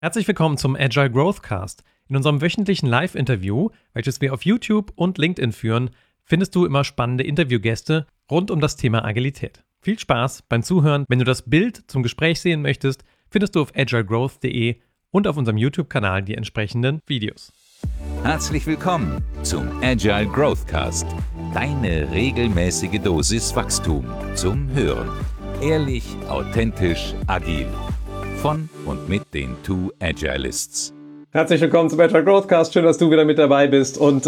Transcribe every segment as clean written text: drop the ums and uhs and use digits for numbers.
Herzlich willkommen zum Agile Growth Cast. In unserem wöchentlichen Live-Interview, welches wir auf YouTube und LinkedIn führen, findest du immer spannende Interviewgäste rund um das Thema Agilität. Viel Spaß beim Zuhören. Wenn du das Bild zum Gespräch sehen möchtest, findest du auf agilegrowth.de und auf unserem YouTube-Kanal die entsprechenden Videos. Herzlich willkommen zum Agile Growth Cast. Deine regelmäßige Dosis Wachstum zum Hören. Ehrlich, authentisch, agil. Von und mit den Two Agilists. Herzlich willkommen zum Agile Growth Cast. Schön, dass du wieder mit dabei bist. Und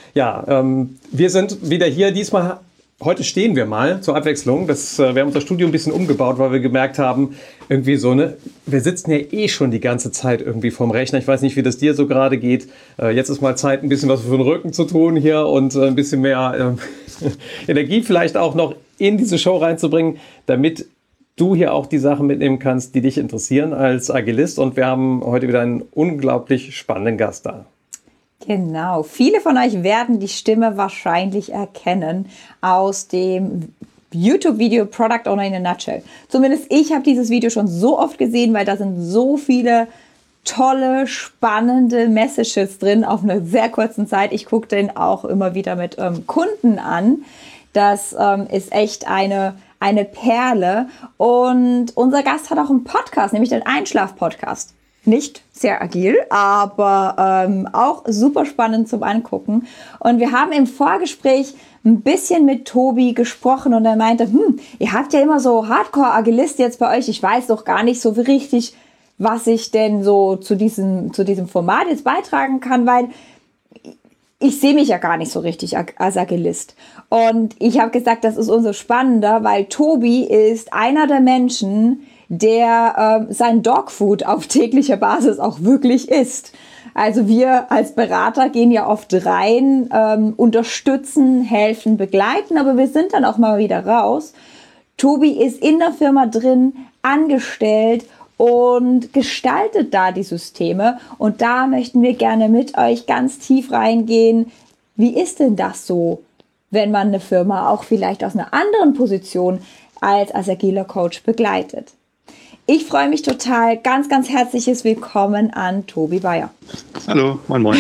wir sind wieder hier. Diesmal, heute stehen wir mal zur Abwechslung. Wir haben unser Studio ein bisschen umgebaut, weil wir gemerkt haben, irgendwie so, wir sitzen ja eh schon die ganze Zeit irgendwie vorm Rechner. Ich weiß nicht, wie das dir so gerade geht. Jetzt ist mal Zeit, ein bisschen was für den Rücken zu tun hier und ein bisschen mehr Energie vielleicht auch noch in diese Show reinzubringen, damit du hier auch die Sachen mitnehmen kannst, die dich interessieren als Agilist. Und wir haben heute wieder einen unglaublich spannenden Gast da. Genau. Viele von euch werden die Stimme wahrscheinlich erkennen aus dem YouTube-Video Product Owner in a Nutshell. Zumindest ich habe dieses Video schon so oft gesehen, weil da sind so viele tolle, spannende Messages drin auf einer sehr kurzen Zeit. Ich gucke den auch immer wieder mit Kunden an. Das ist echt eine Perle. Und unser Gast hat auch einen Podcast, nämlich den Einschlaf-Podcast. Nicht sehr agil, aber auch super spannend zum Angucken. Und wir haben im Vorgespräch ein bisschen mit Tobi gesprochen und er meinte, ihr habt ja immer so Hardcore-Agilisten jetzt bei euch. Ich weiß doch gar nicht so richtig, was ich denn so zu diesem Format jetzt beitragen kann, weil ich sehe mich ja gar nicht so richtig als Agilist. Und ich habe gesagt, das ist umso spannender, weil Tobi ist einer der Menschen, der sein Dogfood auf täglicher Basis auch wirklich isst. Also wir als Berater gehen ja oft rein, unterstützen, helfen, begleiten, aber wir sind dann auch mal wieder raus. Tobi ist in der Firma drin, angestellt und gestaltet da die Systeme. Und da möchten wir gerne mit euch ganz tief reingehen. Wie ist denn das so, wenn man eine Firma auch vielleicht aus einer anderen Position als agiler Coach begleitet? Ich freue mich total. Ganz, ganz herzliches Willkommen an Tobi Bayer. Hallo, moin moin.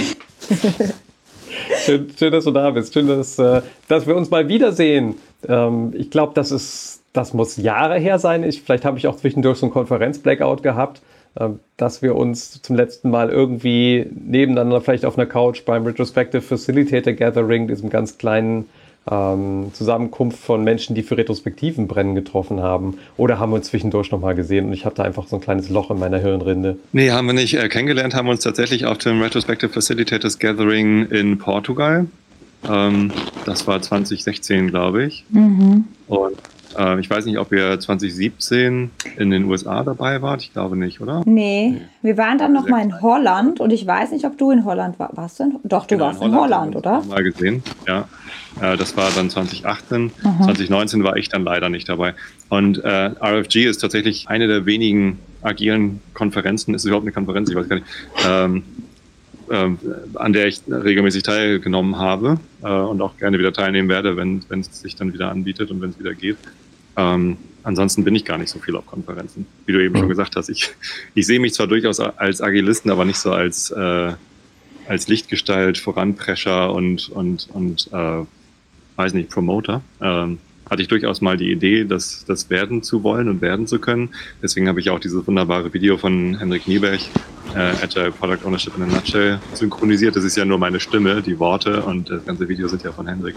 Schön, dass du da bist. Schön, dass wir uns mal wiedersehen. Ich glaube, das muss Jahre her sein. Vielleicht habe ich auch zwischendurch so einen Konferenz-Blackout gehabt, dass wir uns zum letzten Mal irgendwie nebeneinander vielleicht auf einer Couch beim Retrospective Facilitator Gathering, diesem ganz kleinen Zusammenkunft von Menschen, die für Retrospektiven brennen, getroffen haben. Oder haben wir uns zwischendurch nochmal gesehen und ich hatte einfach so ein kleines Loch in meiner Hirnrinde. Nee, haben wir nicht. Kennengelernt haben wir uns tatsächlich auf dem Retrospective Facilitators Gathering in Portugal. Das war 2016, glaube ich. Mhm. Und ich weiß nicht, ob ihr 2017 in den USA dabei wart. Ich glaube nicht, oder? Nee, wir waren dann noch mal in Holland und ich weiß nicht, ob du in Holland warst. Doch, du warst in Holland, oder? Mal gesehen, ja. Das war dann 2018. 2019 war ich dann leider nicht dabei. Und RFG ist tatsächlich eine der wenigen agilen Konferenzen. Ist es überhaupt eine Konferenz? Ich weiß gar nicht. An der ich regelmäßig teilgenommen habe und auch gerne wieder teilnehmen werde, wenn es sich dann wieder anbietet und wenn es wieder geht. Ansonsten bin ich gar nicht so viel auf Konferenzen. Wie du eben schon gesagt hast, ich sehe mich zwar durchaus als Agilisten, aber nicht so als Lichtgestalt, Voranprescher und weiß nicht, Promoter. Hatte ich durchaus mal die Idee, das werden zu wollen und werden zu können. Deswegen habe ich auch dieses wunderbare Video von Henrik Nieberg, Agile Product Ownership in a Nutshell, synchronisiert. Das ist ja nur meine Stimme, die Worte und das ganze Video sind ja von Henrik.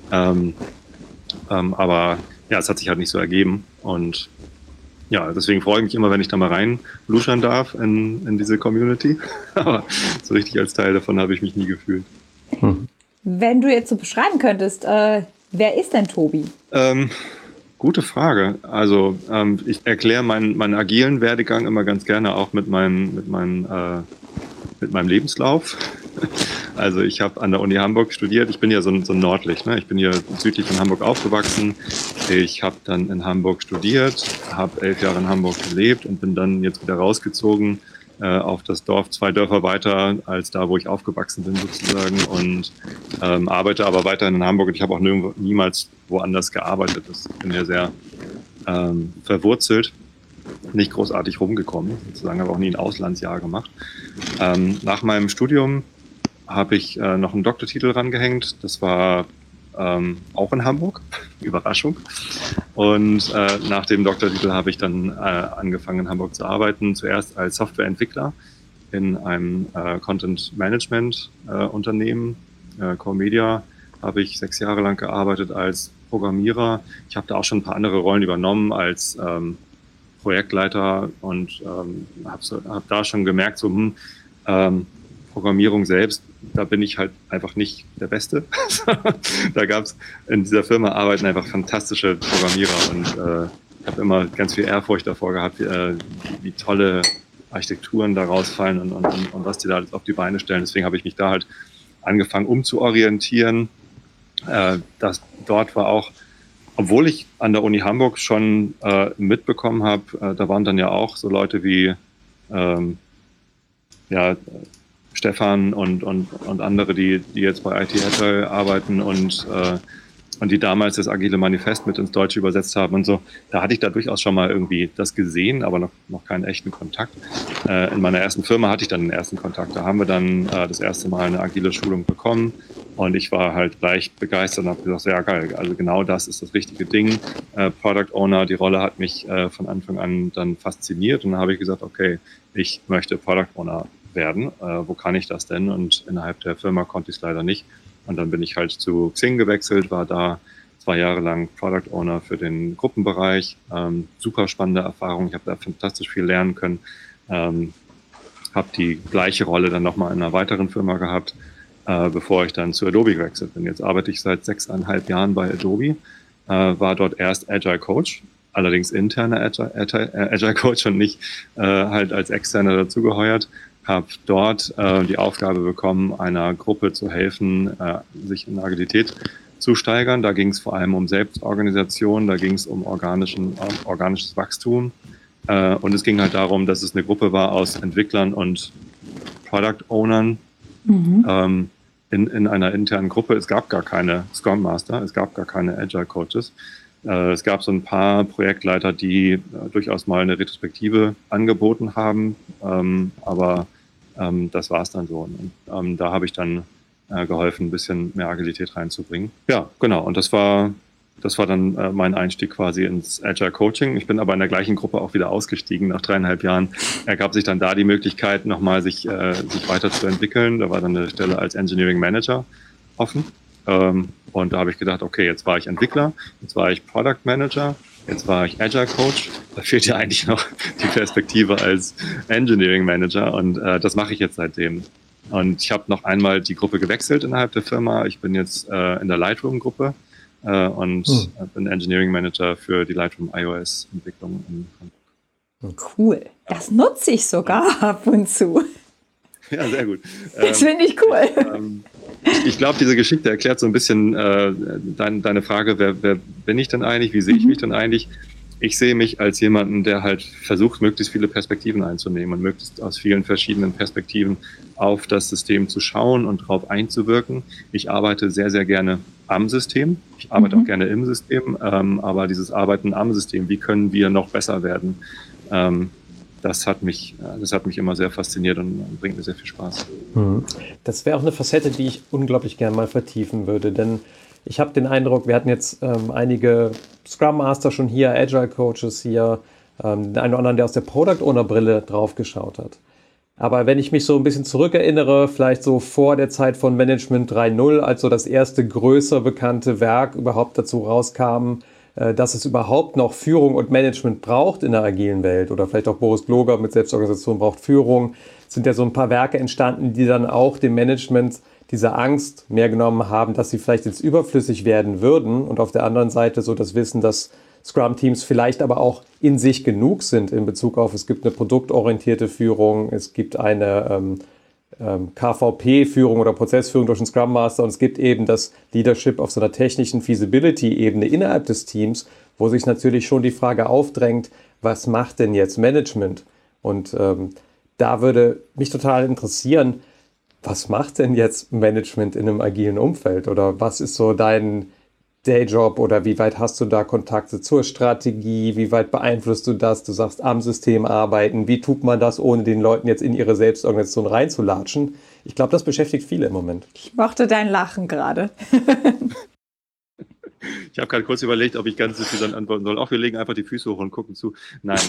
Aber ja, es hat sich halt nicht so ergeben und ja, deswegen freue ich mich immer, wenn ich da mal rein luschern darf in diese Community. Aber so richtig als Teil davon habe ich mich nie gefühlt. Wenn du jetzt so beschreiben könntest, wer ist denn Tobi? Gute Frage. Also ich erkläre meinen agilen Werdegang immer ganz gerne auch mit meinem Lebenslauf. Also ich habe an der Uni Hamburg studiert. Ich bin ja so ein Nordlicht. Ne? Ich bin hier südlich von Hamburg aufgewachsen. Ich habe dann in Hamburg studiert, habe 11 Jahre in Hamburg gelebt und bin dann jetzt wieder rausgezogen auf das Dorf, 2 Dörfer weiter als da, wo ich aufgewachsen bin sozusagen und arbeite aber weiterhin in Hamburg und ich habe auch niemals woanders gearbeitet. Ich bin ja sehr verwurzelt nicht großartig rumgekommen, sozusagen, habe auch nie ein Auslandsjahr gemacht. Nach meinem Studium habe ich noch einen Doktortitel rangehängt. Das war auch in Hamburg. Überraschung. Und nach dem Doktortitel habe ich dann angefangen, in Hamburg zu arbeiten. Zuerst als Softwareentwickler in einem Content-Management-Unternehmen. Core Media habe ich 6 Jahre lang gearbeitet als Programmierer. Ich habe da auch schon ein paar andere Rollen übernommen als Projektleiter und habe da schon gemerkt, so Programmierung selbst, da bin ich halt einfach nicht der Beste. Da gab es in dieser Firma arbeiten einfach fantastische Programmierer und ich habe immer ganz viel Ehrfurcht davor gehabt, wie tolle Architekturen da rausfallen und was die da alles auf die Beine stellen. Deswegen habe ich mich da halt angefangen umzuorientieren. Dort war auch, obwohl ich an der Uni Hamburg schon mitbekommen habe, da waren dann ja auch so Leute wie Stefan und andere, die jetzt bei IT Agile arbeiten und die damals das Agile Manifest mit ins Deutsche übersetzt haben und so. Da hatte ich da durchaus schon mal irgendwie das gesehen, aber noch keinen echten Kontakt. In meiner ersten Firma hatte ich dann den ersten Kontakt. Da haben wir dann das erste Mal eine agile Schulung bekommen und ich war halt gleich begeistert und habe gesagt, ja geil, also genau das ist das richtige Ding. Product Owner, die Rolle hat mich von Anfang an dann fasziniert und dann habe ich gesagt, okay, ich möchte Product Owner werden. Wo kann ich das denn? Und innerhalb der Firma konnte ich es leider nicht. Und dann bin ich halt zu Xing gewechselt, war da 2 Jahre lang Product Owner für den Gruppenbereich. Super spannende Erfahrung. Ich habe da fantastisch viel lernen können. Habe die gleiche Rolle dann nochmal in einer weiteren Firma gehabt, bevor ich dann zu Adobe gewechselt bin. Jetzt arbeite ich seit 6,5 Jahren bei Adobe, war dort erst Agile Coach, allerdings interner Agile Coach und nicht halt als externer dazugeheuert. Habe dort die Aufgabe bekommen, einer Gruppe zu helfen, sich in Agilität zu steigern. Da ging es vor allem um Selbstorganisation, da ging es um organisches Wachstum. Und es ging halt darum, dass es eine Gruppe war aus Entwicklern und Product Ownern in einer internen Gruppe. Es gab gar keine Scrum Master, es gab gar keine Agile Coaches. Es gab so ein paar Projektleiter, die durchaus mal eine Retrospektive angeboten haben, aber das war es dann so. Und da habe ich dann geholfen, ein bisschen mehr Agilität reinzubringen. Ja, genau. Und das war dann mein Einstieg quasi ins Agile Coaching. Ich bin aber in der gleichen Gruppe auch wieder ausgestiegen. Nach 3,5 Jahren ergab sich dann da die Möglichkeit, nochmal sich weiterzuentwickeln. Da war dann eine Stelle als Engineering Manager offen. Und da habe ich gedacht, okay, jetzt war ich Entwickler, jetzt war ich Product Manager, jetzt war ich Agile Coach. Da fehlt ja eigentlich noch die Perspektive als Engineering Manager und das mache ich jetzt seitdem. Und ich habe noch einmal die Gruppe gewechselt innerhalb der Firma. Ich bin jetzt in der Lightroom-Gruppe und bin Engineering Manager für die Lightroom iOS-Entwicklung in Hamburg. Cool. Das nutze ich sogar ab und zu. Ja, sehr gut. Das finde ich cool. Ich glaube, diese Geschichte erklärt so ein bisschen deine Frage, wer bin ich denn eigentlich, wie sehe ich mich denn eigentlich? Ich sehe mich als jemanden, der halt versucht, möglichst viele Perspektiven einzunehmen und möglichst aus vielen verschiedenen Perspektiven auf das System zu schauen und darauf einzuwirken. Ich arbeite sehr, sehr gerne am System. Ich arbeite auch gerne im System, aber dieses Arbeiten am System, wie können wir noch besser werden? Das hat mich immer sehr fasziniert und bringt mir sehr viel Spaß. Das wäre auch eine Facette, die ich unglaublich gerne mal vertiefen würde, denn ich habe den Eindruck, wir hatten jetzt einige Scrum Master schon hier, Agile Coaches hier, den einen oder anderen, der aus der Product Owner Brille drauf geschaut hat. Aber wenn ich mich so ein bisschen zurückerinnere, vielleicht so vor der Zeit von Management 3.0, als so das erste größer bekannte Werk überhaupt dazu rauskam, dass es überhaupt noch Führung und Management braucht in der agilen Welt, oder vielleicht auch Boris Gloger mit Selbstorganisation braucht Führung, sind ja so ein paar Werke entstanden, die dann auch dem Management diese Angst mehr genommen haben, dass sie vielleicht jetzt überflüssig werden würden, und auf der anderen Seite so das Wissen, dass Scrum-Teams vielleicht aber auch in sich genug sind in Bezug auf, es gibt eine produktorientierte Führung, es gibt eine KVP-Führung oder Prozessführung durch einen Scrum Master, und es gibt eben das Leadership auf so einer technischen Feasibility-Ebene innerhalb des Teams, wo sich natürlich schon die Frage aufdrängt, was macht denn jetzt Management? Und da würde mich total interessieren, was macht denn jetzt Management in einem agilen Umfeld? Oder was ist so dein Dayjob oder wie weit hast du da Kontakte zur Strategie? Wie weit beeinflusst du das? Du sagst, am System arbeiten. Wie tut man das, ohne den Leuten jetzt in ihre Selbstorganisation reinzulatschen? Ich glaube, das beschäftigt viele im Moment. Ich mochte dein Lachen gerade. Ich habe gerade kurz überlegt, ob ich ganz so viel dann antworten soll. Auch wir legen einfach die Füße hoch und gucken zu. Nein,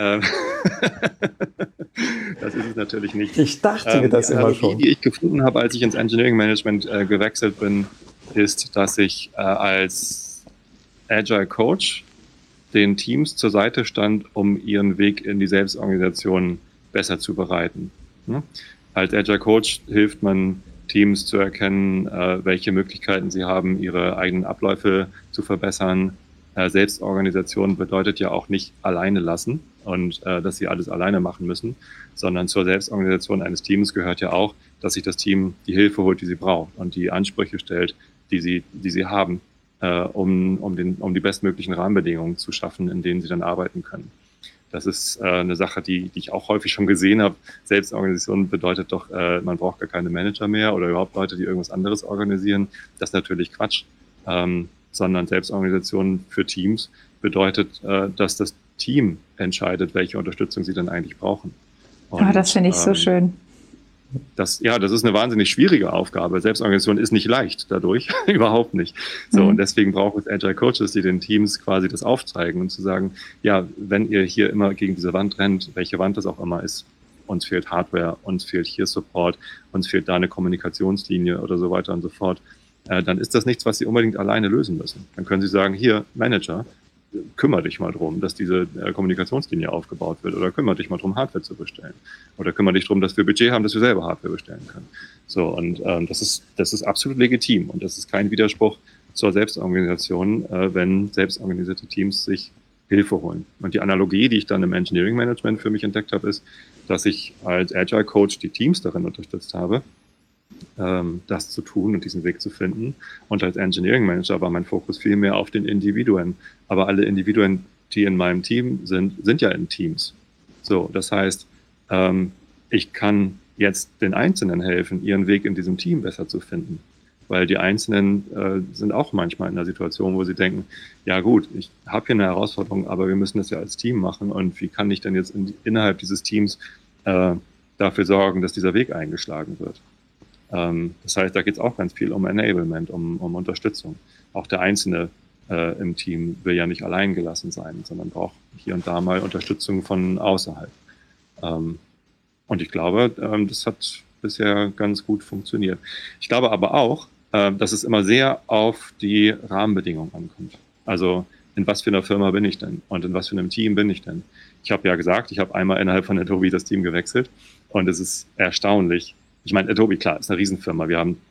das ist es natürlich nicht. Ich dachte mir das immer schon. Die ich gefunden habe, als ich ins Engineering Management gewechselt bin, ist, dass ich als Agile Coach den Teams zur Seite stand, um ihren Weg in die Selbstorganisation besser zu bereiten. Als Agile Coach hilft man Teams zu erkennen, welche Möglichkeiten sie haben, ihre eigenen Abläufe zu verbessern. Selbstorganisation bedeutet ja auch nicht alleine lassen und dass sie alles alleine machen müssen, sondern zur Selbstorganisation eines Teams gehört ja auch, dass sich das Team die Hilfe holt, die sie braucht und die Ansprüche stellt, die sie haben, um die bestmöglichen Rahmenbedingungen zu schaffen, in denen sie dann arbeiten können. Das ist eine Sache, die ich auch häufig schon gesehen habe. Selbstorganisation bedeutet doch, man braucht gar keine Manager mehr oder überhaupt Leute, die irgendwas anderes organisieren. Das ist natürlich Quatsch, sondern Selbstorganisation für Teams bedeutet, dass das Team entscheidet, welche Unterstützung sie dann eigentlich brauchen. Und, das finde ich so schön. Das ist eine wahnsinnig schwierige Aufgabe. Selbstorganisation ist nicht leicht dadurch, überhaupt nicht. So, und deswegen braucht es Agile Coaches, die den Teams quasi das aufzeigen und zu sagen, ja, wenn ihr hier immer gegen diese Wand rennt, welche Wand das auch immer ist, uns fehlt Hardware, uns fehlt hier Support, uns fehlt da eine Kommunikationslinie oder so weiter und so fort, dann ist das nichts, was sie unbedingt alleine lösen müssen. Dann können sie sagen, hier, Manager, kümmere dich mal drum, dass diese Kommunikationslinie aufgebaut wird oder kümmere dich mal drum, Hardware zu bestellen oder kümmere dich drum, dass wir Budget haben, dass wir selber Hardware bestellen können. So, und das ist absolut legitim und das ist kein Widerspruch zur Selbstorganisation, wenn selbstorganisierte Teams sich Hilfe holen. Und die Analogie, die ich dann im Engineering Management für mich entdeckt habe, ist, dass ich als Agile Coach die Teams darin unterstützt habe, das zu tun und diesen Weg zu finden. Und als Engineering Manager war mein Fokus viel mehr auf den Individuen. Aber alle Individuen, die in meinem Team sind ja in Teams. So, das heißt, ich kann jetzt den Einzelnen helfen, ihren Weg in diesem Team besser zu finden. Weil die Einzelnen sind auch manchmal in einer Situation, wo sie denken, ja gut, ich habe hier eine Herausforderung, aber wir müssen das ja als Team machen. Und wie kann ich denn jetzt innerhalb dieses Teams dafür sorgen, dass dieser Weg eingeschlagen wird? Das heißt, da geht es auch ganz viel um Enablement, um Unterstützung. Auch der Einzelne im Team will ja nicht allein gelassen sein, sondern braucht hier und da mal Unterstützung von außerhalb. Und ich glaube, das hat bisher ganz gut funktioniert. Ich glaube aber auch, dass es immer sehr auf die Rahmenbedingungen ankommt. Also in was für einer Firma bin ich denn und in was für einem Team bin ich denn? Ich habe ja gesagt, ich habe einmal innerhalb von Adobe das Team gewechselt und es ist erstaunlich. Ich meine, Adobe, klar, ist eine Riesenfirma. Wir haben,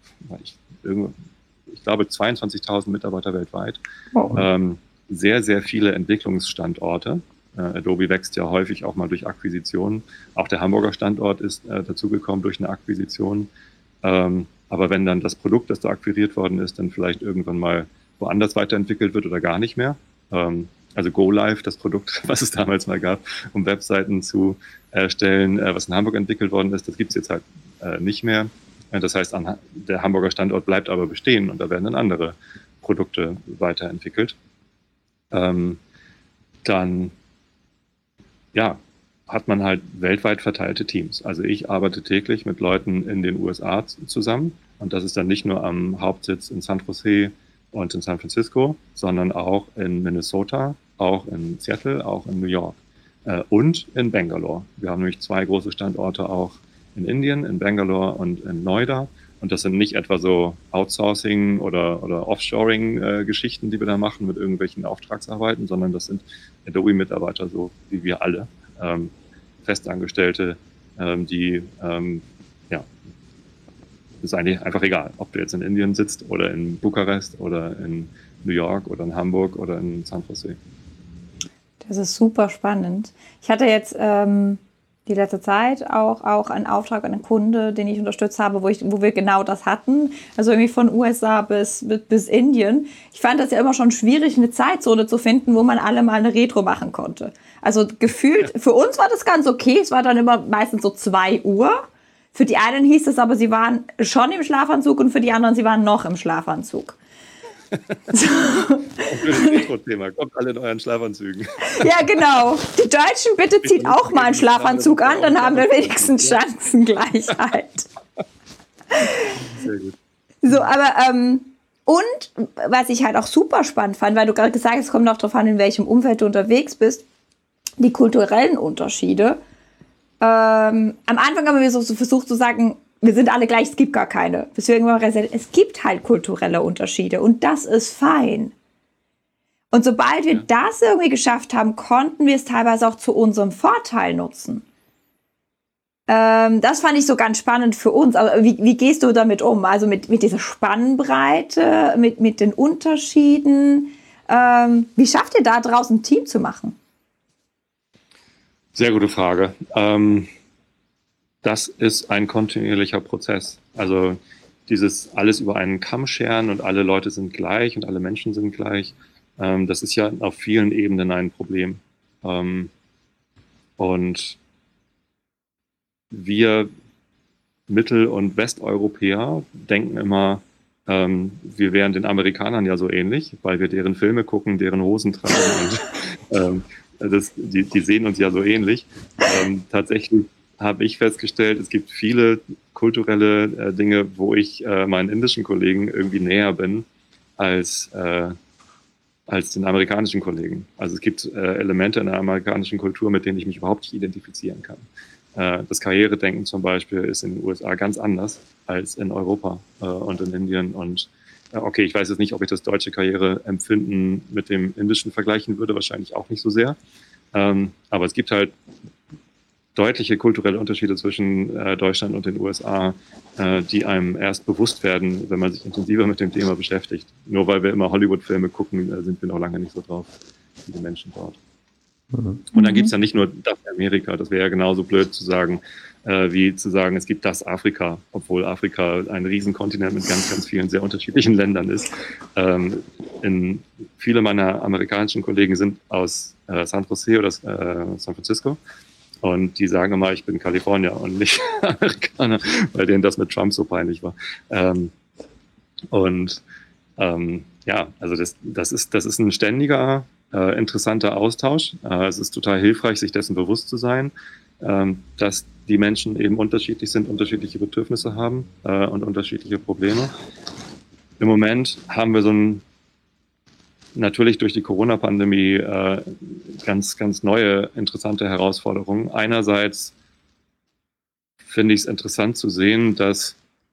ich glaube, 22.000 Mitarbeiter weltweit. Oh. Sehr, sehr viele Entwicklungsstandorte. Adobe wächst ja häufig auch mal durch Akquisitionen. Auch der Hamburger Standort ist dazugekommen durch eine Akquisition. Aber wenn dann das Produkt, das da akquiriert worden ist, dann vielleicht irgendwann mal woanders weiterentwickelt wird oder gar nicht mehr. Also GoLive, das Produkt, was es damals mal gab, um Webseiten zu erstellen, was in Hamburg entwickelt worden ist, das gibt es jetzt halt nicht mehr. Das heißt, der Hamburger Standort bleibt aber bestehen und da werden dann andere Produkte weiterentwickelt. Dann hat man halt weltweit verteilte Teams. Also ich arbeite täglich mit Leuten in den USA zusammen und das ist dann nicht nur am Hauptsitz in San Jose und in San Francisco, sondern auch in Minnesota, auch in Seattle, auch in New York und in Bangalore. Wir haben nämlich 2 große Standorte auch in Indien, in Bangalore und in Noida. Und das sind nicht etwa so Outsourcing- oder Offshoring-Geschichten, die wir da machen mit irgendwelchen Auftragsarbeiten, sondern das sind Adobe-Mitarbeiter, so wie wir alle, Festangestellte, ist eigentlich einfach egal, ob du jetzt in Indien sitzt oder in Bukarest oder in New York oder in Hamburg oder in San Jose. Das ist super spannend. Ich hatte jetzt die letzte Zeit auch einen Auftrag an einen Kunde, den ich unterstützt habe, wo wir genau das hatten. Also irgendwie von USA bis Indien. Ich fand das ja immer schon schwierig, eine Zeitzone zu finden, wo man alle mal eine Retro machen konnte. Also gefühlt, für uns war das ganz okay. Es war dann immer meistens so 2 Uhr. Für die einen hieß es aber, sie waren schon im Schlafanzug und für die anderen, sie waren noch im Schlafanzug. Für das Intro-Thema. Kommt alle in euren Schlafanzügen. Ja, genau. Die Deutschen, bitte zieht auch mal einen Schlafanzug an, dann haben wir wenigstens Chancengleichheit. Sehr gut. So, aber, und was ich halt auch super spannend fand, weil du gerade gesagt hast, es kommt auch darauf an, in welchem Umfeld du unterwegs bist, die kulturellen Unterschiede. Am Anfang haben wir so versucht zu sagen, wir sind alle gleich, es gibt gar keine. Bis wir irgendwann realisiert, es gibt halt kulturelle Unterschiede und das ist fein. Und sobald wir das irgendwie geschafft haben, konnten wir es teilweise auch zu unserem Vorteil nutzen. Das fand ich so ganz spannend für uns. Aber wie gehst du damit um? Also mit dieser Spannbreite, mit den Unterschieden. Wie schafft ihr da draußen ein Team zu machen? Sehr gute Frage. Das ist ein kontinuierlicher Prozess. Also dieses alles über einen Kamm scheren und alle Leute sind gleich und alle Menschen sind gleich, das ist ja auf vielen Ebenen ein Problem. Und wir Mittel- und Westeuropäer denken immer, wir wären den Amerikanern ja so ähnlich, weil wir deren Filme gucken, deren Hosen tragen und die sehen uns ja so ähnlich. Tatsächlich habe ich festgestellt, es gibt viele kulturelle Dinge, wo ich meinen indischen Kollegen irgendwie näher bin als den amerikanischen Kollegen. Also es gibt Elemente in der amerikanischen Kultur, mit denen ich mich überhaupt nicht identifizieren kann. Das Karrieredenken zum Beispiel ist in den USA ganz anders als in Europa und in Indien. Und okay, ich weiß jetzt nicht, ob ich das deutsche Karriereempfinden mit dem indischen vergleichen würde, wahrscheinlich auch nicht so sehr. Aber es gibt halt deutliche kulturelle Unterschiede zwischen Deutschland und den USA, die einem erst bewusst werden, wenn man sich intensiver mit dem Thema beschäftigt. Nur weil wir immer Hollywood-Filme gucken, sind wir noch lange nicht so drauf wie die Menschen dort. Und dann gibt es ja nicht nur das Amerika, das wäre ja genauso blöd zu sagen, wie zu sagen, es gibt das Afrika, obwohl Afrika ein Riesenkontinent mit ganz, ganz vielen sehr unterschiedlichen Ländern ist. Viele meiner amerikanischen Kollegen sind aus San Jose oder San Francisco und die sagen immer, ich bin Kalifornier und nicht Amerikaner, weil denen das mit Trump so peinlich war. Ja, also das ist ein ständiger, interessanter Austausch. Es ist total hilfreich, sich dessen bewusst zu sein, dass die Menschen eben unterschiedlich sind, unterschiedliche Bedürfnisse haben und unterschiedliche Probleme. Im Moment haben wir natürlich durch die Corona-Pandemie ganz, ganz neue, interessante Herausforderungen. Einerseits finde ich es interessant zu sehen, dass,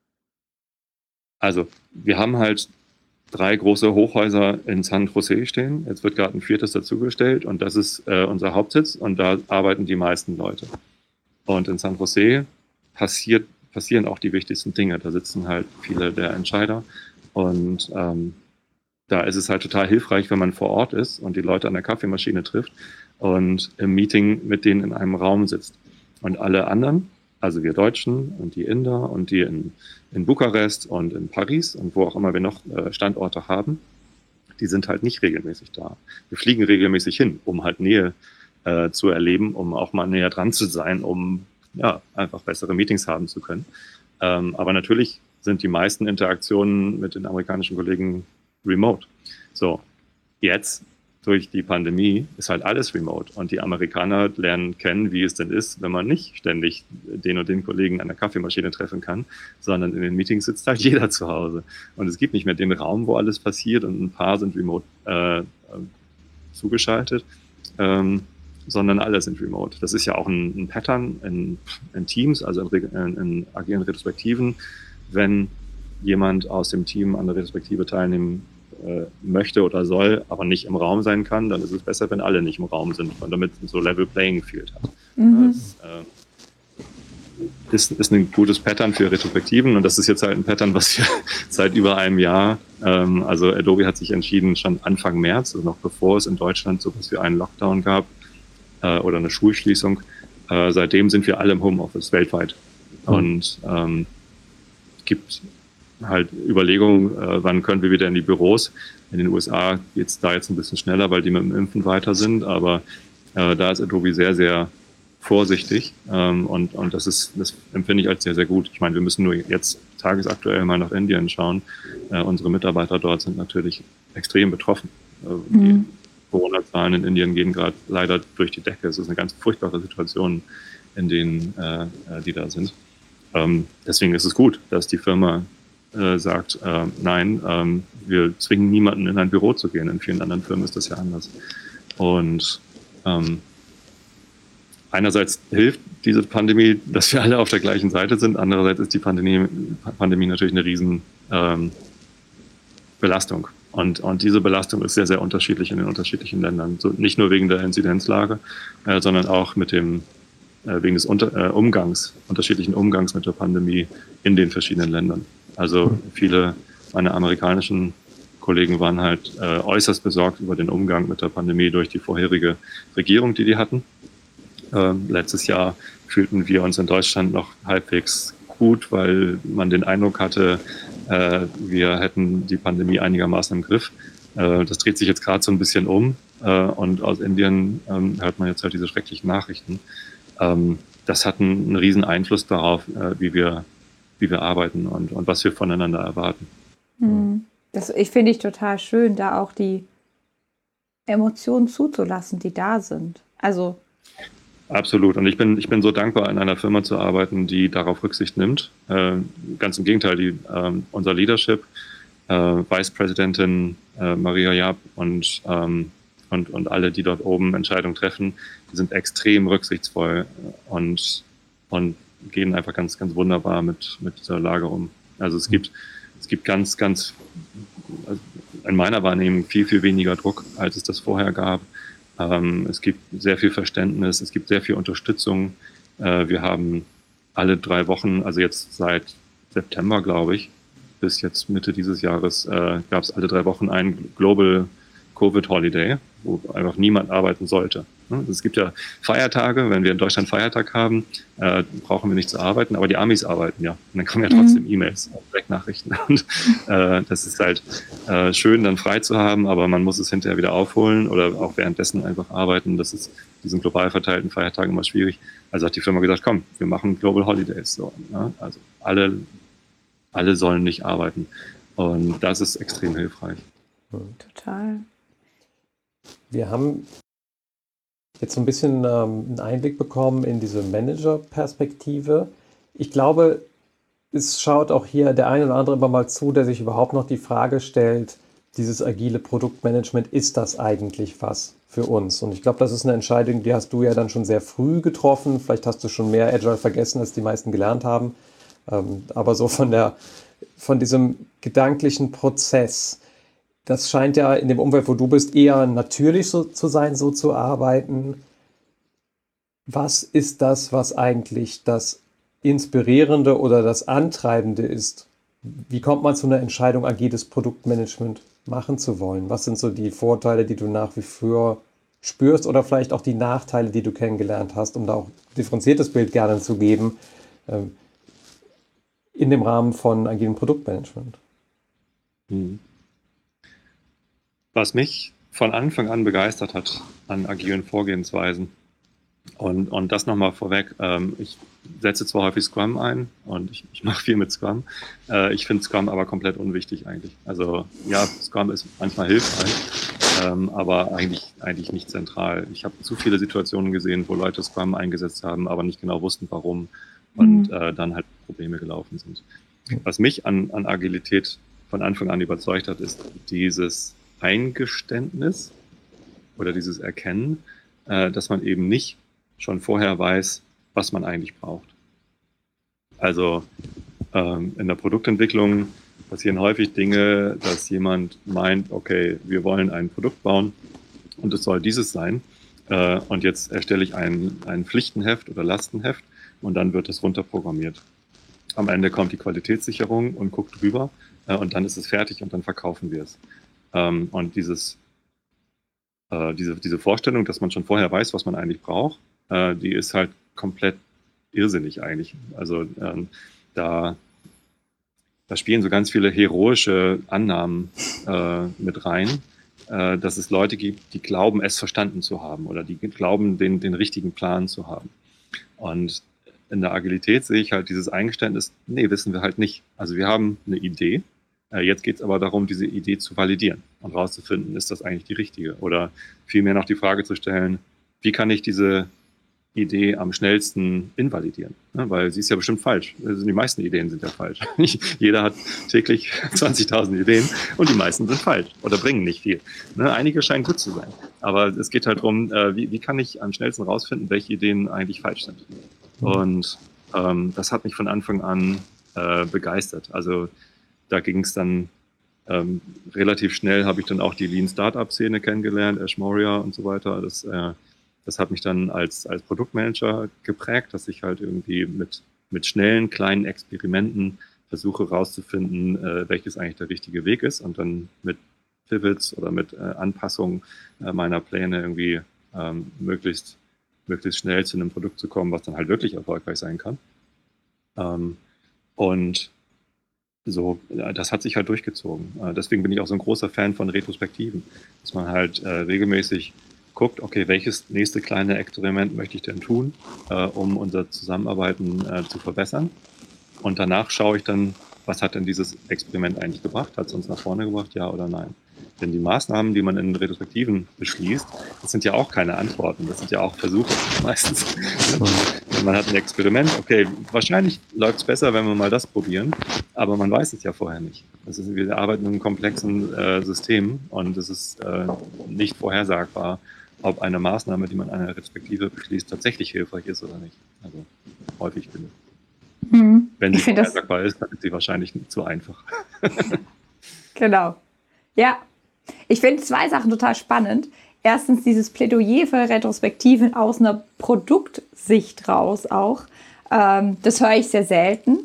also wir haben halt 3 große Hochhäuser in San Jose stehen. Jetzt wird gerade ein 4. dazugestellt und das ist unser Hauptsitz und da arbeiten die meisten Leute. Und in San Jose passieren auch die wichtigsten Dinge. Da sitzen halt viele der Entscheider und da ist es halt total hilfreich, wenn man vor Ort ist und die Leute an der Kaffeemaschine trifft und im Meeting mit denen in einem Raum sitzt. Und alle anderen, also wir Deutschen und die Inder und die in Bukarest und in Paris und wo auch immer wir noch Standorte haben, die sind halt nicht regelmäßig da. Wir fliegen regelmäßig hin, um halt Nähe zu erleben, um auch mal näher dran zu sein, um ja einfach bessere Meetings haben zu können. Aber natürlich sind die meisten Interaktionen mit den amerikanischen Kollegen remote. So, jetzt durch die Pandemie ist halt alles remote und die Amerikaner lernen kennen, wie es denn ist, wenn man nicht ständig den und den Kollegen an der Kaffeemaschine treffen kann, sondern in den Meetings sitzt halt jeder zu Hause. Und es gibt nicht mehr den Raum, wo alles passiert und ein paar sind remote zugeschaltet, sondern alle sind remote. Das ist ja auch ein Pattern in Teams, also in agilen Retrospektiven. Wenn jemand aus dem Team an der Retrospektive teilnehmen möchte oder soll, aber nicht im Raum sein kann, dann ist es besser, wenn alle nicht im Raum sind und damit so Level Playing Field hat. Das ist ein gutes Pattern für Retrospektiven und das ist jetzt halt ein Pattern, was wir seit über einem Jahr, also Adobe hat sich entschieden, schon Anfang März, also noch bevor es in Deutschland so was wie einen Lockdown gab oder eine Schulschließung, seitdem sind wir alle im Homeoffice weltweit und gibt halt Überlegungen, wann können wir wieder in die Büros. In den USA geht es da jetzt ein bisschen schneller, weil die mit dem Impfen weiter sind, aber da ist Adobe sehr, sehr vorsichtig und das empfinde ich als sehr, sehr gut. Ich meine, wir müssen nur jetzt tagesaktuell mal nach Indien schauen, unsere Mitarbeiter dort sind natürlich extrem betroffen. Die Corona-Zahlen in Indien gehen gerade leider durch die Decke. Es ist eine ganz furchtbare Situation, in denen die da sind. Deswegen ist es gut, dass die Firma sagt, nein, wir zwingen niemanden in ein Büro zu gehen. In vielen anderen Firmen ist das ja anders. Und einerseits hilft diese Pandemie, dass wir alle auf der gleichen Seite sind. Andererseits ist die Pandemie natürlich eine riesen Belastung. Und diese Belastung ist sehr, sehr unterschiedlich in den unterschiedlichen Ländern. So, nicht nur wegen der Inzidenzlage, sondern auch wegen des unterschiedlichen Umgangs mit der Pandemie in den verschiedenen Ländern. Also viele meiner amerikanischen Kollegen waren halt äußerst besorgt über den Umgang mit der Pandemie durch die vorherige Regierung, die hatten. Letztes Jahr fühlten wir uns in Deutschland noch halbwegs gut, weil man den Eindruck hatte, wir hätten die Pandemie einigermaßen im Griff. Das dreht sich jetzt gerade so ein bisschen um und aus Indien hört man jetzt halt diese schrecklichen Nachrichten. Das hat einen riesen Einfluss darauf, wie wir arbeiten und was wir voneinander erwarten. Das finde ich total schön, da auch die Emotionen zuzulassen, die da sind. Also absolut. Und ich bin so dankbar, in einer Firma zu arbeiten, die darauf Rücksicht nimmt. Ganz im Gegenteil, unser Leadership, Vice-Präsidentin Maria Yap und alle, die dort oben Entscheidungen treffen, die sind extrem rücksichtsvoll und gehen einfach ganz, ganz wunderbar mit dieser Lage um. Also es gibt ganz, ganz, in meiner Wahrnehmung viel, viel weniger Druck, als es das vorher gab. Es gibt sehr viel Verständnis, es gibt sehr viel Unterstützung. Wir haben alle 3 Wochen, also jetzt seit September, glaube ich, bis jetzt Mitte dieses Jahres, gab es alle 3 Wochen ein Global Covid Holiday, wo einfach niemand arbeiten sollte. Es gibt ja Feiertage, wenn wir in Deutschland Feiertag haben, brauchen wir nicht zu arbeiten, aber die Amis arbeiten ja. Und dann kommen ja trotzdem E-Mails, Direktnachrichten. Und das ist halt schön, dann frei zu haben, aber man muss es hinterher wieder aufholen oder auch währenddessen einfach arbeiten. Das ist diesen global verteilten Feiertagen immer schwierig. Also hat die Firma gesagt, komm, wir machen Global Holidays. So, ja? Also alle sollen nicht arbeiten. Und das ist extrem hilfreich. total. Wir haben jetzt so ein bisschen einen Einblick bekommen in diese Manager-Perspektive. Ich glaube, es schaut auch hier der eine oder andere immer mal zu, der sich überhaupt noch die Frage stellt, dieses agile Produktmanagement, ist das eigentlich was für uns? Und ich glaube, das ist eine Entscheidung, die hast du ja dann schon sehr früh getroffen. Vielleicht hast du schon mehr Agile vergessen, als die meisten gelernt haben. Aber so von diesem gedanklichen Prozess, das scheint ja in dem Umfeld, wo du bist, eher natürlich so zu sein, so zu arbeiten. Was ist das, was eigentlich das Inspirierende oder das Antreibende ist? Wie kommt man zu einer Entscheidung, agiles Produktmanagement machen zu wollen? Was sind so die Vorteile, die du nach wie vor spürst oder vielleicht auch die Nachteile, die du kennengelernt hast, um da auch ein differenziertes Bild gerne zu geben in dem Rahmen von agilem Produktmanagement? Was mich von Anfang an begeistert hat an agilen Vorgehensweisen, und das nochmal vorweg, ich setze zwar häufig Scrum ein und ich mache viel mit Scrum, ich finde Scrum aber komplett unwichtig eigentlich. Also ja, Scrum ist manchmal hilfreich, aber eigentlich nicht zentral. Ich habe zu viele Situationen gesehen, wo Leute Scrum eingesetzt haben, aber nicht genau wussten, warum und dann halt Probleme gelaufen sind. Was mich an Agilität von Anfang an überzeugt hat, ist dieses Eingeständnis oder dieses Erkennen, dass man eben nicht schon vorher weiß, was man eigentlich braucht. Also in der Produktentwicklung passieren häufig Dinge, dass jemand meint, okay, wir wollen ein Produkt bauen und es soll dieses sein und jetzt erstelle ich ein Pflichtenheft oder Lastenheft und dann wird es runterprogrammiert. Am Ende kommt die Qualitätssicherung und guckt drüber und dann ist es fertig und dann verkaufen wir es. Und diese Vorstellung, dass man schon vorher weiß, was man eigentlich braucht, die ist halt komplett irrsinnig eigentlich. Also da spielen so ganz viele heroische Annahmen mit rein, dass es Leute gibt, die glauben, es verstanden zu haben oder die glauben, den richtigen Plan zu haben. Und in der Agilität sehe ich halt dieses Eingeständnis, nee, wissen wir halt nicht. Also wir haben eine Idee, jetzt geht es aber darum, diese Idee zu validieren und rauszufinden, ist das eigentlich die richtige? Oder vielmehr noch die Frage zu stellen, wie kann ich diese Idee am schnellsten invalidieren? Ne? Weil sie ist ja bestimmt falsch. Also die meisten Ideen sind ja falsch. Jeder hat täglich 20.000 Ideen und die meisten sind falsch oder bringen nicht viel. Ne? Einige scheinen gut zu sein. Aber es geht halt darum, wie kann ich am schnellsten rausfinden, welche Ideen eigentlich falsch sind. Und das hat mich von Anfang an begeistert. Also da ging es dann relativ schnell, habe ich dann auch die Lean Startup-Szene kennengelernt, Ash Maurya und so weiter. Das hat mich dann als Produktmanager geprägt, dass ich halt irgendwie mit schnellen, kleinen Experimenten versuche rauszufinden, welches eigentlich der richtige Weg ist und dann mit Pivots oder mit Anpassungen meiner Pläne irgendwie möglichst schnell zu einem Produkt zu kommen, was dann halt wirklich erfolgreich sein kann. Und so, das hat sich halt durchgezogen. Deswegen bin ich auch so ein großer Fan von Retrospektiven, dass man halt regelmäßig guckt, okay, welches nächste kleine Experiment möchte ich denn tun, um unser Zusammenarbeiten zu verbessern. Und danach schaue ich dann, was hat denn dieses Experiment eigentlich gebracht? Hat es uns nach vorne gebracht, ja oder nein? Denn die Maßnahmen, die man in Retrospektiven beschließt, das sind ja auch keine Antworten, das sind ja auch Versuche meistens. Man hat ein Experiment, okay, wahrscheinlich läuft es besser, wenn wir mal das probieren, aber man weiß es ja vorher nicht. Wir arbeiten in einem komplexen System und es ist nicht vorhersagbar, ob eine Maßnahme, die man in einer Retrospektive beschließt, tatsächlich hilfreich ist oder nicht. Also häufig finde ich. Wenn sie vorhersagbar ist, dann ist sie wahrscheinlich nicht zu einfach. Genau. Ja, ich finde 2 Sachen total spannend. Erstens dieses Plädoyer für Retrospektiven aus einer Produktsicht raus auch. Das höre ich sehr selten.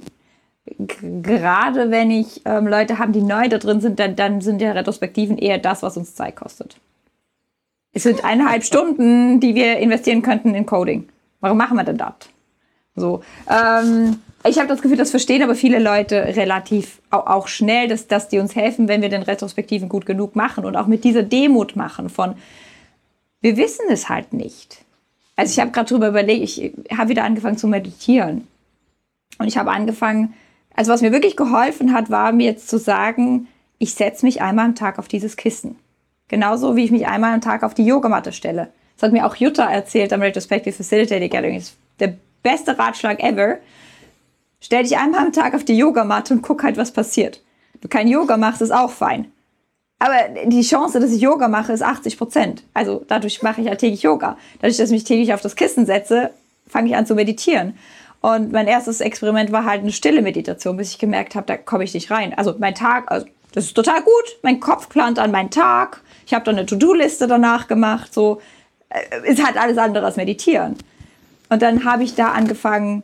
Gerade wenn ich Leute habe, die neu da drin sind, dann sind ja Retrospektiven eher das, was uns Zeit kostet. Es sind 1,5 Stunden, die wir investieren könnten in Coding. Warum machen wir denn das? So. Ich habe das Gefühl, das verstehen aber viele Leute relativ auch schnell, dass die uns helfen, wenn wir den Retrospektiven gut genug machen und auch mit dieser Demut machen von, wir wissen es halt nicht. Also ich habe gerade drüber überlegt, ich habe wieder angefangen zu meditieren. Und ich habe angefangen, also was mir wirklich geholfen hat, war mir jetzt zu sagen, ich setze mich einmal am Tag auf dieses Kissen. Genauso wie ich mich einmal am Tag auf die Yogamatte stelle. Das hat mir auch Jutta erzählt am Retrospective Facilitator Gathering. Das ist der beste Ratschlag ever. Stell dich einmal am Tag auf die Yogamatte und guck halt, was passiert. Wenn du kein Yoga machst, ist auch fein. Aber die Chance, dass ich Yoga mache, ist 80%. Also dadurch mache ich halt täglich Yoga. Dadurch, dass ich mich täglich auf das Kissen setze, fange ich an zu meditieren. Und mein erstes Experiment war halt eine stille Meditation, bis ich gemerkt habe, da komme ich nicht rein. Also mein Tag, also das ist total gut. Mein Kopf plant an meinen Tag. Ich habe dann eine To-Do-Liste danach gemacht. So ist halt alles andere als Meditieren. Und dann habe ich da angefangen,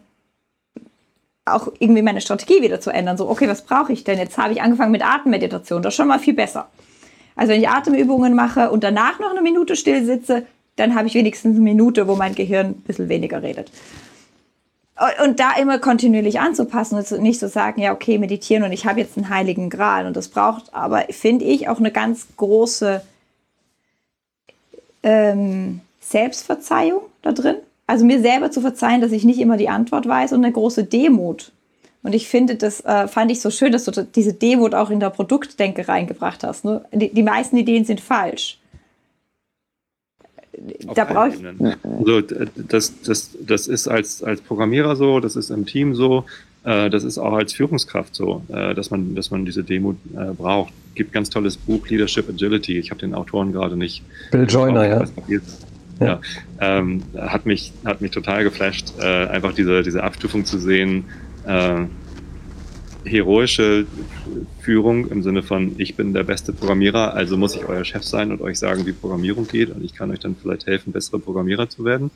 auch irgendwie meine Strategie wieder zu ändern. So, okay, was brauche ich denn? Jetzt habe ich angefangen mit Atemmeditation. Das ist schon mal viel besser. Also wenn ich Atemübungen mache und danach noch eine Minute still sitze, dann habe ich wenigstens eine Minute, wo mein Gehirn ein bisschen weniger redet. Und da immer kontinuierlich anzupassen und nicht zu sagen, ja, okay, meditieren und ich habe jetzt einen heiligen Gral. Und das braucht aber, finde ich, auch eine ganz große Selbstverzeihung da drin. Also mir selber zu verzeihen, dass ich nicht immer die Antwort weiß und eine große Demut. Und ich finde, das fand ich so schön, dass du diese Demut auch in der Produktdenke reingebracht hast. Ne? Die meisten Ideen sind falsch. Da brauche ich. Also das ist als Programmierer so, das ist im Team so, das ist auch als Führungskraft so, dass man diese Demut braucht. Es gibt ein ganz tolles Buch Leadership Agility. Ich habe den Autoren gerade nicht. Bill Joyner, ja. Ja, hat mich total geflasht, einfach diese Abstufung zu sehen. Heroische Führung im Sinne von, ich bin der beste Programmierer, also muss ich euer Chef sein und euch sagen, wie Programmierung geht und ich kann euch dann vielleicht helfen, bessere Programmierer zu werden.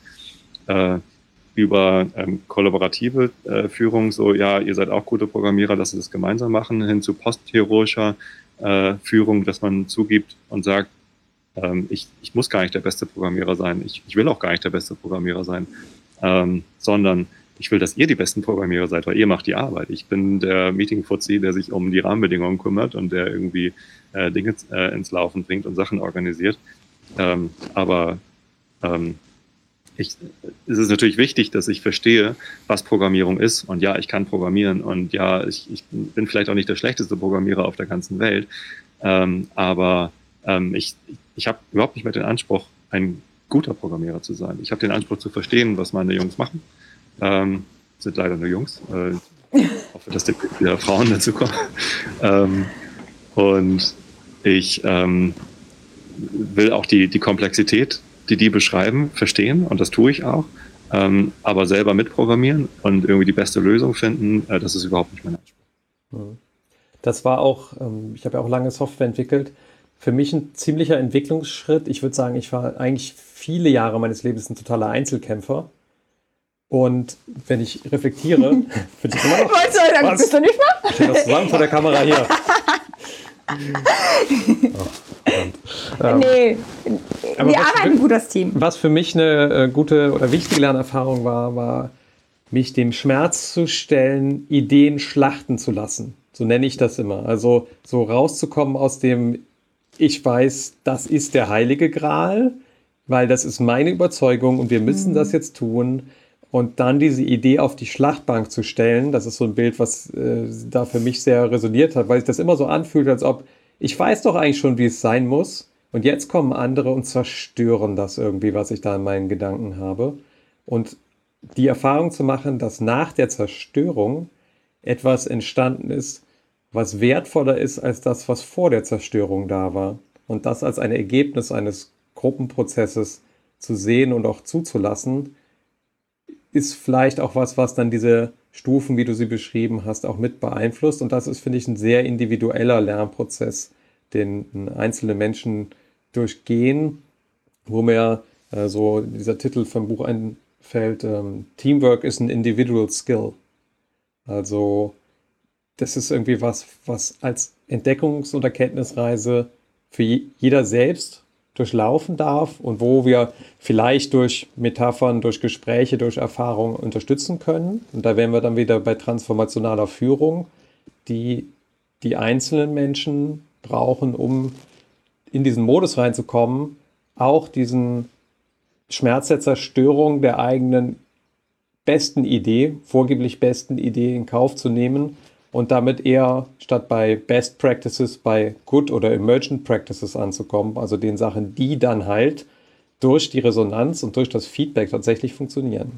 Über kollaborative Führung, so, ja, ihr seid auch gute Programmierer, lasst uns das gemeinsam machen, hin zu postheroischer Führung, dass man zugibt und sagt, ich muss gar nicht der beste Programmierer sein, ich will auch gar nicht der beste Programmierer sein, sondern ich will, dass ihr die besten Programmierer seid, weil ihr macht die Arbeit. Ich bin der Meeting-Fuzzi, der sich um die Rahmenbedingungen kümmert und der irgendwie Dinge ins Laufen bringt und Sachen organisiert. Aber es ist natürlich wichtig, dass ich verstehe, was Programmierung ist. Und ja, ich kann programmieren. Und ja, ich bin vielleicht auch nicht der schlechteste Programmierer auf der ganzen Welt. Aber ich habe überhaupt nicht mehr den Anspruch, ein guter Programmierer zu sein. Ich habe den Anspruch zu verstehen, was meine Jungs machen. Sind leider nur Jungs. Ich hoffe, dass wieder Frauen dazu kommen. Und ich will auch die Komplexität, die beschreiben, verstehen. Und das tue ich auch. Aber selber mitprogrammieren und irgendwie die beste Lösung finden, das ist überhaupt nicht mein Anspruch. Das war auch, ich habe ja auch lange Software entwickelt, für mich ein ziemlicher Entwicklungsschritt. Ich würde sagen, ich war eigentlich viele Jahre meines Lebens ein totaler Einzelkämpfer. Und wenn ich reflektiere, finde ich immer noch. Was? Bist du nicht mehr? Steht das zusammen vor der Kamera hier. Nee, wir arbeiten gut als Team. Was für mich eine gute oder wichtige Lernerfahrung war mich dem Schmerz zu stellen, Ideen schlachten zu lassen. So nenne ich das immer. Also so rauszukommen aus dem, ich weiß, das ist der heilige Gral, weil das ist meine Überzeugung und wir müssen das jetzt tun. Und dann diese Idee auf die Schlachtbank zu stellen, das ist so ein Bild, was da für mich sehr resoniert hat, weil sich das immer so anfühlt, als ob ich weiß doch eigentlich schon, wie es sein muss. Und jetzt kommen andere und zerstören das irgendwie, was ich da in meinen Gedanken habe. Und die Erfahrung zu machen, dass nach der Zerstörung etwas entstanden ist, was wertvoller ist als das, was vor der Zerstörung da war. Und das als ein Ergebnis eines Gruppenprozesses zu sehen und auch zuzulassen, ist vielleicht auch was dann diese Stufen, wie du sie beschrieben hast, auch mit beeinflusst. Und das ist, finde ich, ein sehr individueller Lernprozess, den einzelne Menschen durchgehen, wo mir so dieser Titel vom Buch einfällt, Teamwork is an individual skill. Also das ist irgendwie was als Entdeckungs- und Erkenntnisreise für jeder selbst durchlaufen darf und wo wir vielleicht durch Metaphern, durch Gespräche, durch Erfahrungen unterstützen können. Und da wären wir dann wieder bei transformationaler Führung, die einzelnen Menschen brauchen, um in diesen Modus reinzukommen, auch diesen Schmerz der Zerstörung der eigenen besten Idee, vorgeblich besten Idee in Kauf zu nehmen und damit eher statt bei Best Practices bei Good oder Emergent Practices anzukommen, also den Sachen, die dann halt durch die Resonanz und durch das Feedback tatsächlich funktionieren.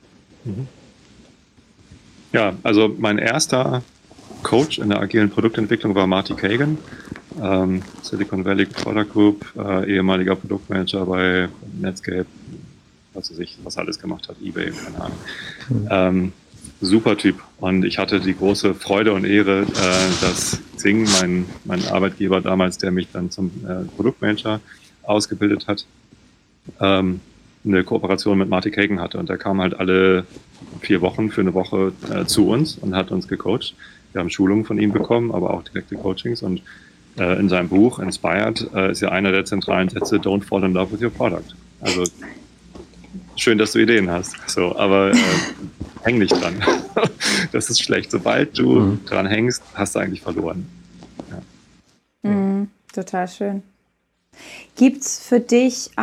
Ja, also mein erster Coach in der agilen Produktentwicklung war Marty Kagan, Silicon Valley Product Group, ehemaliger Produktmanager bei Netscape, was alles gemacht hat, eBay, keine Ahnung. Super Typ. Und ich hatte die große Freude und Ehre, dass Xing, mein Arbeitgeber damals, der mich dann zum Produktmanager ausgebildet hat, eine Kooperation mit Marty Kagan hatte. Und der kam halt alle 4 Wochen für eine Woche zu uns und hat uns gecoacht. Wir haben Schulungen von ihm bekommen, aber auch direkte Coachings. Und in seinem Buch Inspired ist ja einer der zentralen Sätze, don't fall in love with your product. Also schön, dass du Ideen hast. So, aber häng nicht dran. Das ist schlecht. Sobald du dran hängst, hast du eigentlich verloren. Ja. Total schön. Gibt es für dich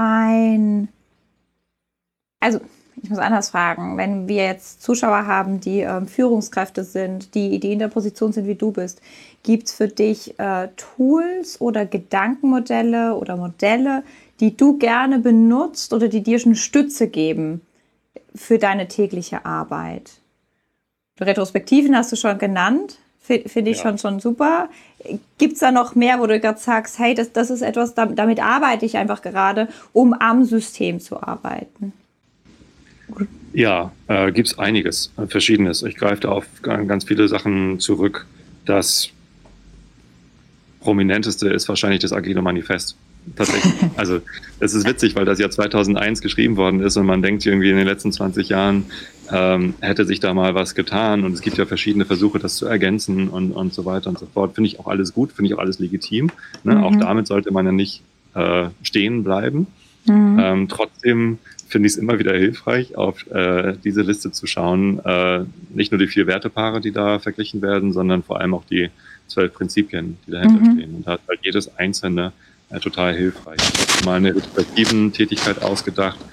ich muss anders fragen, wenn wir jetzt Zuschauer haben, die Führungskräfte sind, die in der Position sind, wie du bist, gibt es für dich Tools oder Gedankenmodelle oder Modelle, die du gerne benutzt oder die dir schon Stütze geben für deine tägliche Arbeit? Retrospektiven hast du schon genannt, finde ich schon super. Gibt es da noch mehr, wo du gerade sagst, hey, das ist etwas, damit arbeite ich einfach gerade, um am System zu arbeiten? Ja, gibt es einiges, Verschiedenes. Ich greife da auf ganz viele Sachen zurück. Das Prominenteste ist wahrscheinlich das Agile Manifest. Tatsächlich. Also es ist witzig, weil das ja 2001 geschrieben worden ist und man denkt irgendwie in den letzten 20 Jahren hätte sich da mal was getan und es gibt ja verschiedene Versuche, das zu ergänzen und so weiter und so fort. Finde ich auch alles gut, finde ich auch alles legitim. Ne? Auch damit sollte man ja nicht stehen bleiben. Trotzdem finde ich es immer wieder hilfreich, auf diese Liste zu schauen. Nicht nur die 4 Wertepaare, die da verglichen werden, sondern vor allem auch die 12 Prinzipien, die dahinter stehen. Und da hat halt jedes einzelne total hilfreich. Ich habe mal eine Tätigkeit ausgedacht,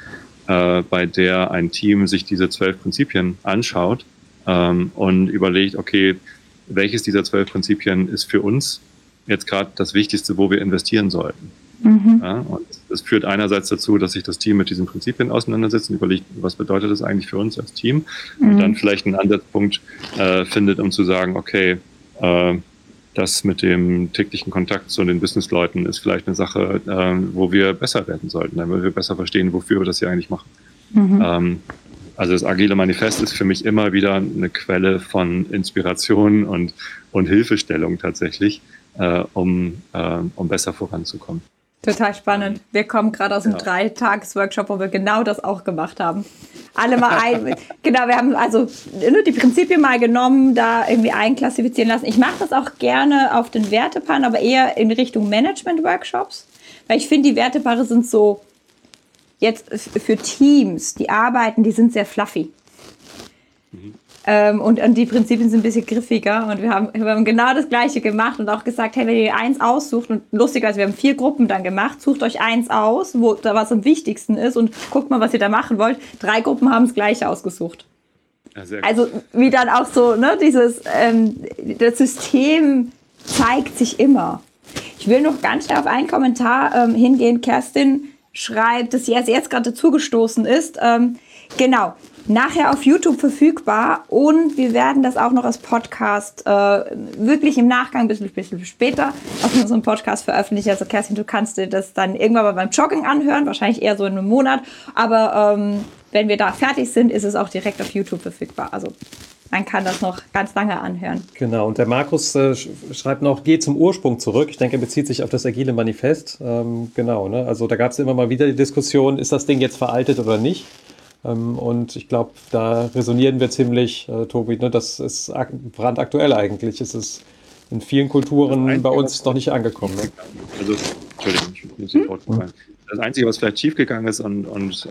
bei der ein Team sich diese 12 Prinzipien anschaut und überlegt, okay, welches dieser 12 Prinzipien ist für uns jetzt gerade das Wichtigste, wo wir investieren sollten. Ja, und das führt einerseits dazu, dass sich das Team mit diesen Prinzipien auseinandersetzt und überlegt, was bedeutet das eigentlich für uns als Team, und dann vielleicht einen Ansatzpunkt findet, um zu sagen, okay, das mit dem täglichen Kontakt zu den Businessleuten ist vielleicht eine Sache, wo wir besser werden sollten, damit wir besser verstehen, wofür wir das hier eigentlich machen. Also das Agile Manifest ist für mich immer wieder eine Quelle von Inspiration und Hilfestellung tatsächlich, um besser voranzukommen. Total spannend. Wir kommen gerade aus einem 3-Tages-Workshop, wo wir genau das auch gemacht haben. Alle mal genau, wir haben also die Prinzipien mal genommen, da irgendwie einklassifizieren lassen. Ich mache das auch gerne auf den Wertepaaren, aber eher in Richtung Management-Workshops, weil ich finde, die Wertepaare sind so jetzt für Teams, die arbeiten, die sind sehr fluffy. Und die Prinzipien sind ein bisschen griffiger, und wir haben genau das Gleiche gemacht und auch gesagt, hey, wenn ihr eins aussucht, und lustigerweise, wir haben 4 Gruppen dann gemacht, sucht euch eins aus, wo da was am wichtigsten ist, und guckt mal, was ihr da machen wollt. 3 Gruppen haben das Gleiche ausgesucht. Ja, sehr gut. Also wie dann auch so, das System zeigt sich immer. Ich will noch ganz schnell auf einen Kommentar hingehen. Kerstin schreibt, dass sie erst jetzt gerade dazugestoßen ist. Genau. Nachher auf YouTube verfügbar, und wir werden das auch noch als Podcast wirklich im Nachgang, ein bisschen später auf unserem Podcast veröffentlichen. Also Kerstin, du kannst dir das dann irgendwann mal beim Joggen anhören, wahrscheinlich eher so in einem Monat, aber wenn wir da fertig sind, ist es auch direkt auf YouTube verfügbar. Also man kann das noch ganz lange anhören. Genau, und der Markus schreibt noch, geh zum Ursprung zurück. Ich denke, er bezieht sich auf das Agile Manifest. Genau, ne? Also da gab es immer mal wieder die Diskussion, ist das Ding jetzt veraltet oder nicht? Und ich glaube, da resonieren wir ziemlich, Tobi, ne? Das ist brandaktuell eigentlich. Es ist in vielen Kulturen bei uns noch nicht angekommen. Ne? Also, Entschuldigung, ich muss den Wort gefallen. Das Einzige, was vielleicht schiefgegangen ist und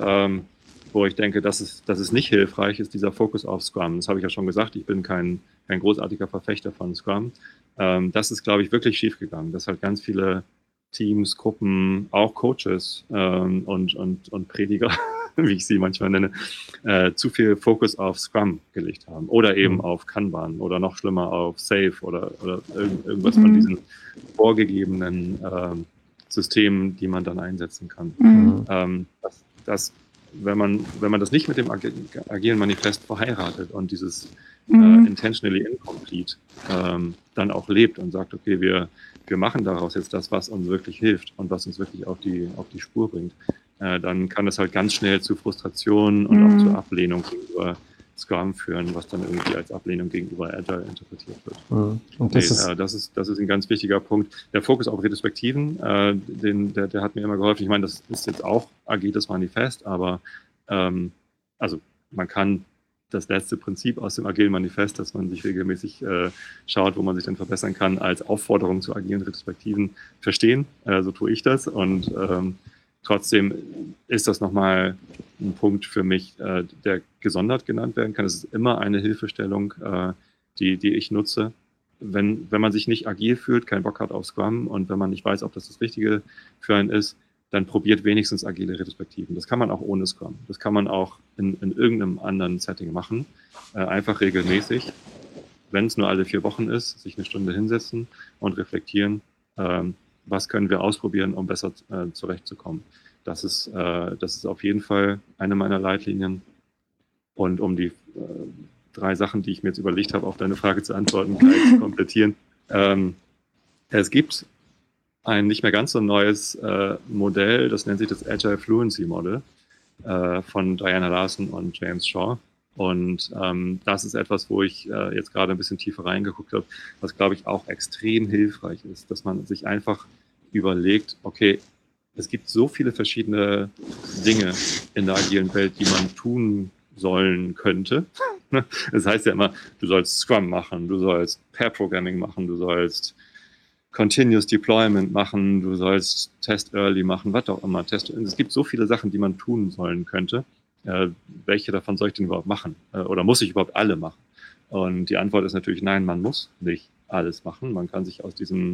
wo ich denke, das ist nicht hilfreich, ist dieser Fokus auf Scrum. Das habe ich ja schon gesagt, ich bin kein großartiger Verfechter von Scrum. Das ist, glaube ich, wirklich schiefgegangen. Dass halt ganz viele Teams, Gruppen, auch Coaches und Prediger, wie ich sie manchmal nenne, zu viel Fokus auf Scrum gelegt haben. Oder eben auf Kanban oder noch schlimmer auf Safe oder irgendwas von diesen vorgegebenen Systemen, die man dann einsetzen kann. Wenn man das nicht mit dem agilen Manifest verheiratet und dieses intentionally incomplete dann auch lebt und sagt, okay, wir machen daraus jetzt das, was uns wirklich hilft und was uns wirklich auf die Spur bringt, dann kann das halt ganz schnell zu Frustration und auch zur Ablehnung gegenüber Scrum führen, was dann irgendwie als Ablehnung gegenüber Agile interpretiert wird. Und das ist ein ganz wichtiger Punkt. Der Fokus auf Retrospektiven, der hat mir immer geholfen. Ich meine, das ist jetzt auch agiles Manifest, aber also man kann das letzte Prinzip aus dem agilen Manifest, dass man sich regelmäßig schaut, wo man sich dann verbessern kann, als Aufforderung zu agilen Retrospektiven verstehen. So tue ich das, und trotzdem ist das nochmal ein Punkt für mich, der gesondert genannt werden kann. Es ist immer eine Hilfestellung, die ich nutze. Wenn man sich nicht agil fühlt, keinen Bock hat auf Scrum, und wenn man nicht weiß, ob das Richtige für einen ist, dann probiert wenigstens agile Retrospektiven. Das kann man auch ohne Scrum. Das kann man auch in irgendeinem anderen Setting machen. Einfach regelmäßig, wenn es nur alle 4 Wochen ist, sich eine Stunde hinsetzen und reflektieren, was können wir ausprobieren, um besser zurechtzukommen. Das ist auf jeden Fall eine meiner Leitlinien. Und um die 3 Sachen, die ich mir jetzt überlegt habe, auf deine Frage zu antworten, gleich zu komplettieren. Es gibt ein nicht mehr ganz so neues Modell, das nennt sich das Agile Fluency Model von Diana Larsen und James Shaw. Und das ist etwas, wo ich jetzt gerade ein bisschen tiefer reingeguckt habe, was, glaube ich, auch extrem hilfreich ist, dass man sich einfach überlegt, okay, es gibt so viele verschiedene Dinge in der agilen Welt, die man tun sollen könnte. Das heißt ja immer, du sollst Scrum machen, du sollst Pair-Programming machen, du sollst Continuous Deployment machen, du sollst Test Early machen, was auch immer. Es gibt so viele Sachen, die man tun sollen könnte. Welche davon soll ich denn überhaupt machen? Oder muss ich überhaupt alle machen? Und die Antwort ist natürlich nein, man muss nicht alles machen. Man kann sich aus diesem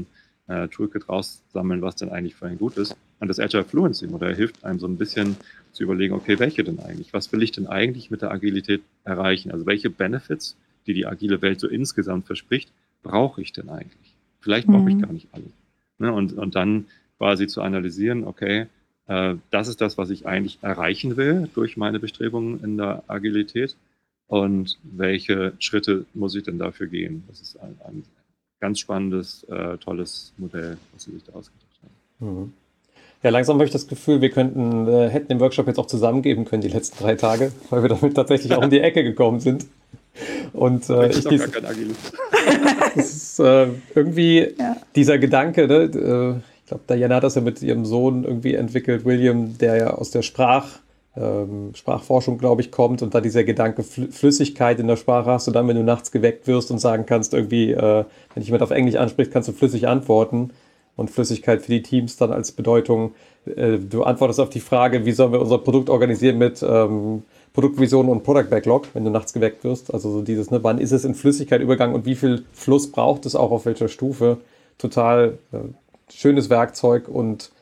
Toolkit raussammeln, was denn eigentlich für ein gut ist. Und das Agile Fluency Modell hilft einem so ein bisschen zu überlegen, okay, welche denn eigentlich? Was will ich denn eigentlich mit der Agilität erreichen? Also welche Benefits, die die agile Welt so insgesamt verspricht, brauche ich denn eigentlich? Vielleicht brauche ich gar nicht alle. Ne? Und dann quasi zu analysieren, okay, das ist das, was ich eigentlich erreichen will durch meine Bestrebungen in der Agilität. Und welche Schritte muss ich denn dafür gehen? Das ist ein ganz spannendes, tolles Modell, was Sie sich da ausgedacht haben. Ja, langsam habe ich das Gefühl, wir hätten den Workshop jetzt auch zusammengeben können die letzten 3 Tage, weil wir damit tatsächlich auch um die Ecke gekommen sind. Und ich gar kein Agilist. Das ist irgendwie dieser Gedanke, ne? Ich glaube, Diana hat das ja mit ihrem Sohn irgendwie entwickelt, William, der ja aus der Sprachforschung, glaube ich, kommt, und da dieser Gedanke Flüssigkeit in der Sprache hast du dann, wenn du nachts geweckt wirst und sagen kannst, irgendwie, wenn dich jemand auf Englisch anspricht, kannst du flüssig antworten, und Flüssigkeit für die Teams dann als Bedeutung, du antwortest auf die Frage, wie sollen wir unser Produkt organisieren mit Produktvision und Product Backlog, wenn du nachts geweckt wirst, also so dieses, ne, wann ist es in Flüssigkeit übergegangen und wie viel Fluss braucht es auch auf welcher Stufe, total schönes Werkzeug und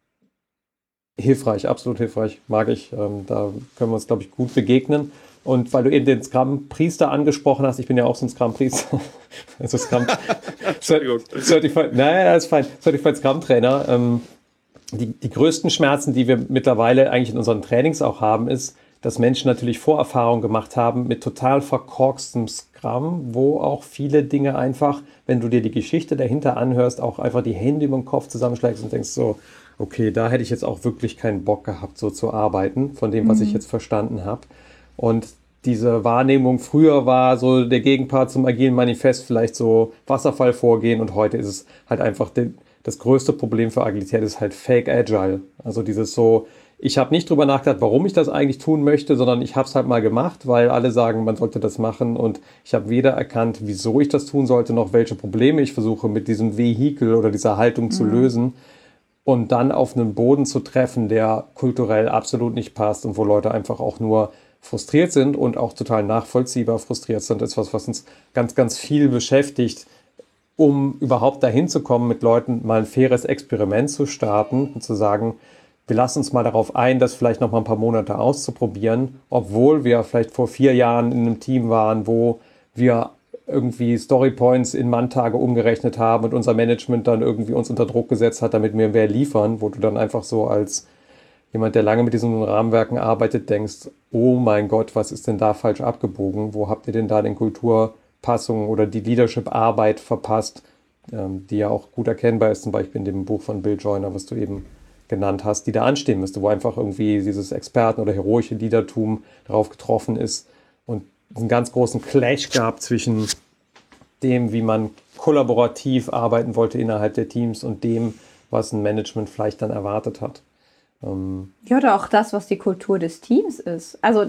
hilfreich, absolut hilfreich, mag ich. Da können wir uns, glaube ich, gut begegnen. Und weil du eben den Scrum-Priester angesprochen hast, ich bin ja auch so ein Scrum-Priester, also Scrum Certified, naja, ist fein, Certified Scrum-Trainer. Die größten Schmerzen, die wir mittlerweile eigentlich in unseren Trainings auch haben, ist, dass Menschen natürlich Vorerfahrungen gemacht haben mit total verkorkstem Scrum, wo auch viele Dinge einfach, wenn du dir die Geschichte dahinter anhörst, auch einfach die Hände über den Kopf zusammenschlägst und denkst so, okay, da hätte ich jetzt auch wirklich keinen Bock gehabt, so zu arbeiten, von dem, was ich jetzt verstanden habe. Und diese Wahrnehmung, früher war so der Gegenpart zum agilen Manifest vielleicht so Wasserfallvorgehen, und heute ist es halt einfach das größte Problem für Agilität ist halt Fake Agile. Also dieses so, ich habe nicht drüber nachgedacht, warum ich das eigentlich tun möchte, sondern ich habe es halt mal gemacht, weil alle sagen, man sollte das machen, und ich habe weder erkannt, wieso ich das tun sollte, noch welche Probleme ich versuche mit diesem Vehikel oder dieser Haltung zu lösen, und dann auf einen Boden zu treffen, der kulturell absolut nicht passt und wo Leute einfach auch nur frustriert sind und auch total nachvollziehbar frustriert sind, ist was uns ganz, ganz viel beschäftigt, um überhaupt dahin zu kommen, mit Leuten mal ein faires Experiment zu starten und zu sagen, wir lassen uns mal darauf ein, das vielleicht noch mal ein paar Monate auszuprobieren, obwohl wir vielleicht vor 4 Jahren in einem Team waren, wo wir irgendwie Storypoints in Manntage umgerechnet haben und unser Management dann irgendwie uns unter Druck gesetzt hat, damit wir mehr liefern, wo du dann einfach so als jemand, der lange mit diesen Rahmenwerken arbeitet, denkst, oh mein Gott, was ist denn da falsch abgebogen? Wo habt ihr denn da den Kulturpassungen oder die Leadership-Arbeit verpasst, die ja auch gut erkennbar ist, zum Beispiel in dem Buch von Bill Joyner, was du eben genannt hast, die da anstehen müsste, wo einfach irgendwie dieses Experten- oder heroische Leadertum darauf getroffen ist und einen ganz großen Clash gab zwischen dem, wie man kollaborativ arbeiten wollte innerhalb der Teams, und dem, was ein Management vielleicht dann erwartet hat. Ja, oder auch das, was die Kultur des Teams ist. Also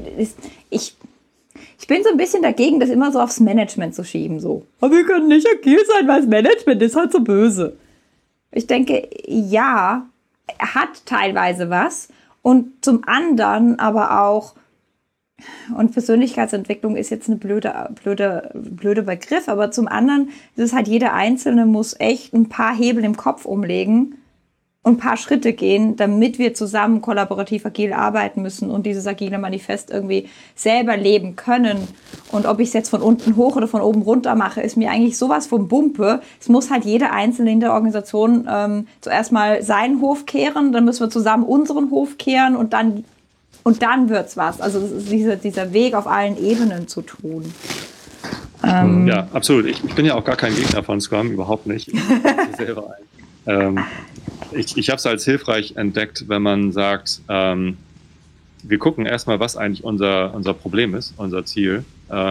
ich bin so ein bisschen dagegen, das immer so aufs Management zu schieben. So, aber wir können nicht agil sein, weil das Management ist halt so böse. Ich denke, ja, hat teilweise was. Und zum anderen aber auch, und Persönlichkeitsentwicklung ist jetzt ein blöder Begriff, aber zum anderen ist es halt, jeder Einzelne muss echt ein paar Hebel im Kopf umlegen und ein paar Schritte gehen, damit wir zusammen kollaborativ agil arbeiten müssen und dieses agile Manifest irgendwie selber leben können. Und ob ich es jetzt von unten hoch oder von oben runter mache, ist mir eigentlich sowas vom Bumpe. Es muss halt jeder Einzelne in der Organisation zuerst mal seinen Hof kehren, dann müssen wir zusammen unseren Hof kehren, und dann wird's was. Also es ist dieser Weg auf allen Ebenen zu tun. Ja, absolut. Ich bin ja auch gar kein Gegner von Scrum, überhaupt nicht. Ich selber ein. Ich habe es als hilfreich entdeckt, wenn man sagt, wir gucken erstmal, was eigentlich unser Problem ist, unser Ziel,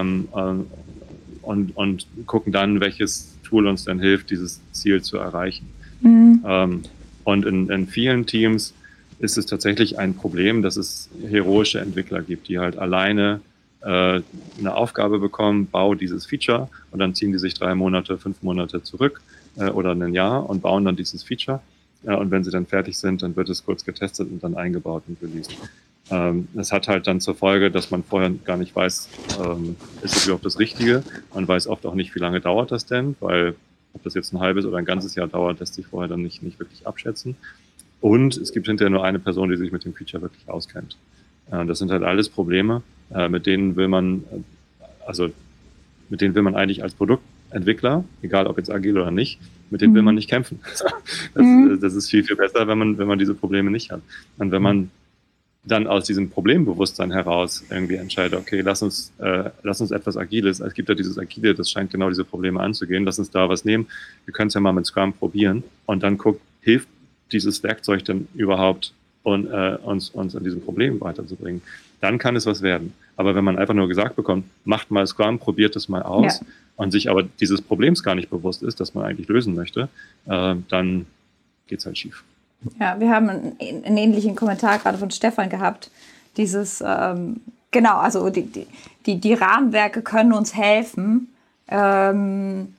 und gucken dann, welches Tool uns dann hilft, dieses Ziel zu erreichen. Und in vielen Teams ist es tatsächlich ein Problem, dass es heroische Entwickler gibt, die halt alleine eine Aufgabe bekommen, bau dieses Feature, und dann ziehen die sich 3 Monate, 5 Monate zurück oder ein Jahr und bauen dann dieses Feature. Und wenn sie dann fertig sind, dann wird es kurz getestet und dann eingebaut und released. Das hat halt dann zur Folge, dass man vorher gar nicht weiß, ist es überhaupt das Richtige? Man weiß oft auch nicht, wie lange dauert das denn, weil Ob das jetzt ein halbes oder ein ganzes Jahr dauert, lässt sich vorher dann nicht wirklich abschätzen. Und es gibt hinterher nur eine Person, die sich mit dem Feature wirklich auskennt. Das sind halt alles Probleme, mit denen will man eigentlich als Produktentwickler, egal ob jetzt agil oder nicht, mit denen will man nicht kämpfen. Das ist viel, viel besser, wenn man diese Probleme nicht hat. Und wenn man dann aus diesem Problembewusstsein heraus irgendwie entscheidet, okay, lass uns etwas Agiles, es gibt ja dieses Agile, das scheint genau diese Probleme anzugehen, lass uns da was nehmen, wir können es ja mal mit Scrum probieren und dann hilft dieses Werkzeug denn überhaupt, uns an diesem Problem weiterzubringen, dann kann es was werden. Aber wenn man einfach nur gesagt bekommt, macht mal Scrum, probiert es mal aus und sich aber dieses Problems gar nicht bewusst ist, das man eigentlich lösen möchte, dann geht es halt schief. Ja, wir haben einen ähnlichen Kommentar gerade von Stefan gehabt. Dieses, genau, also die Rahmenwerke können uns helfen und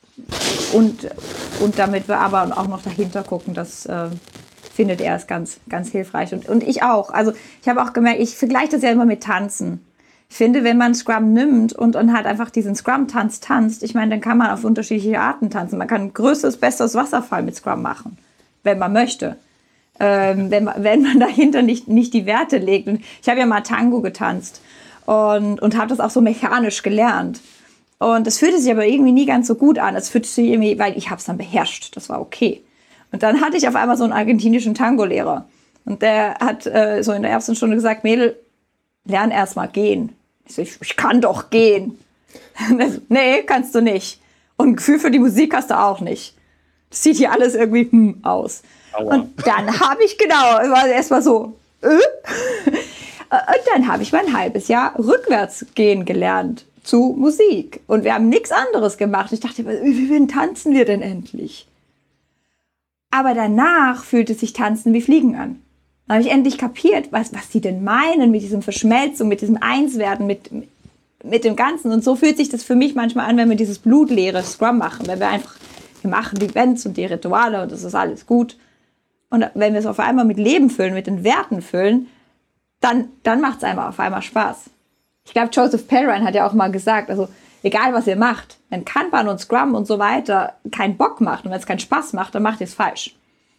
damit wir aber auch noch dahinter gucken, das findet er es ganz, ganz hilfreich. Und ich auch. Also ich habe auch gemerkt, ich vergleiche das ja immer mit Tanzen. Ich finde, wenn man Scrum nimmt und halt einfach diesen Scrum-Tanz tanzt, ich meine, dann kann man auf unterschiedliche Arten tanzen. Man kann ein größeres, besseres Wasserfall mit Scrum machen, wenn man möchte. Wenn man dahinter nicht die Werte legt. Und ich habe ja mal Tango getanzt und habe das auch so mechanisch gelernt. Und das fühlte sich aber irgendwie nie ganz so gut an. Es fühlte sich irgendwie, weil ich habe es dann beherrscht. Das war okay. Und dann hatte ich auf einmal so einen argentinischen Tango-Lehrer. Und der hat so in der ersten Stunde gesagt, Mädel, lern erst mal gehen. Ich kann doch gehen. Nee, kannst du nicht. Und ein Gefühl für die Musik hast du auch nicht. Das sieht hier alles irgendwie aus. Aua. Und dann habe ich, war erstmal so, Und dann habe ich mal ein halbes Jahr rückwärts gehen gelernt zu Musik. Und wir haben nichts anderes gemacht. Ich dachte, wie tanzen wir denn endlich? Aber danach fühlte sich Tanzen wie Fliegen an. Dann habe ich endlich kapiert, was die denn meinen mit diesem Verschmelzung, mit diesem Einswerden, mit dem Ganzen. Und so fühlt sich das für mich manchmal an, wenn wir dieses blutleere Scrum machen. Wenn wir machen die Events und die Rituale und das ist alles gut. Und wenn wir es auf einmal mit Leben füllen, mit den Werten füllen, dann macht es einem auf einmal Spaß. Ich glaube, Joseph Perrine hat ja auch mal gesagt, also egal was ihr macht, wenn Kanban und Scrum und so weiter keinen Bock macht und wenn es keinen Spaß macht, dann macht ihr es falsch.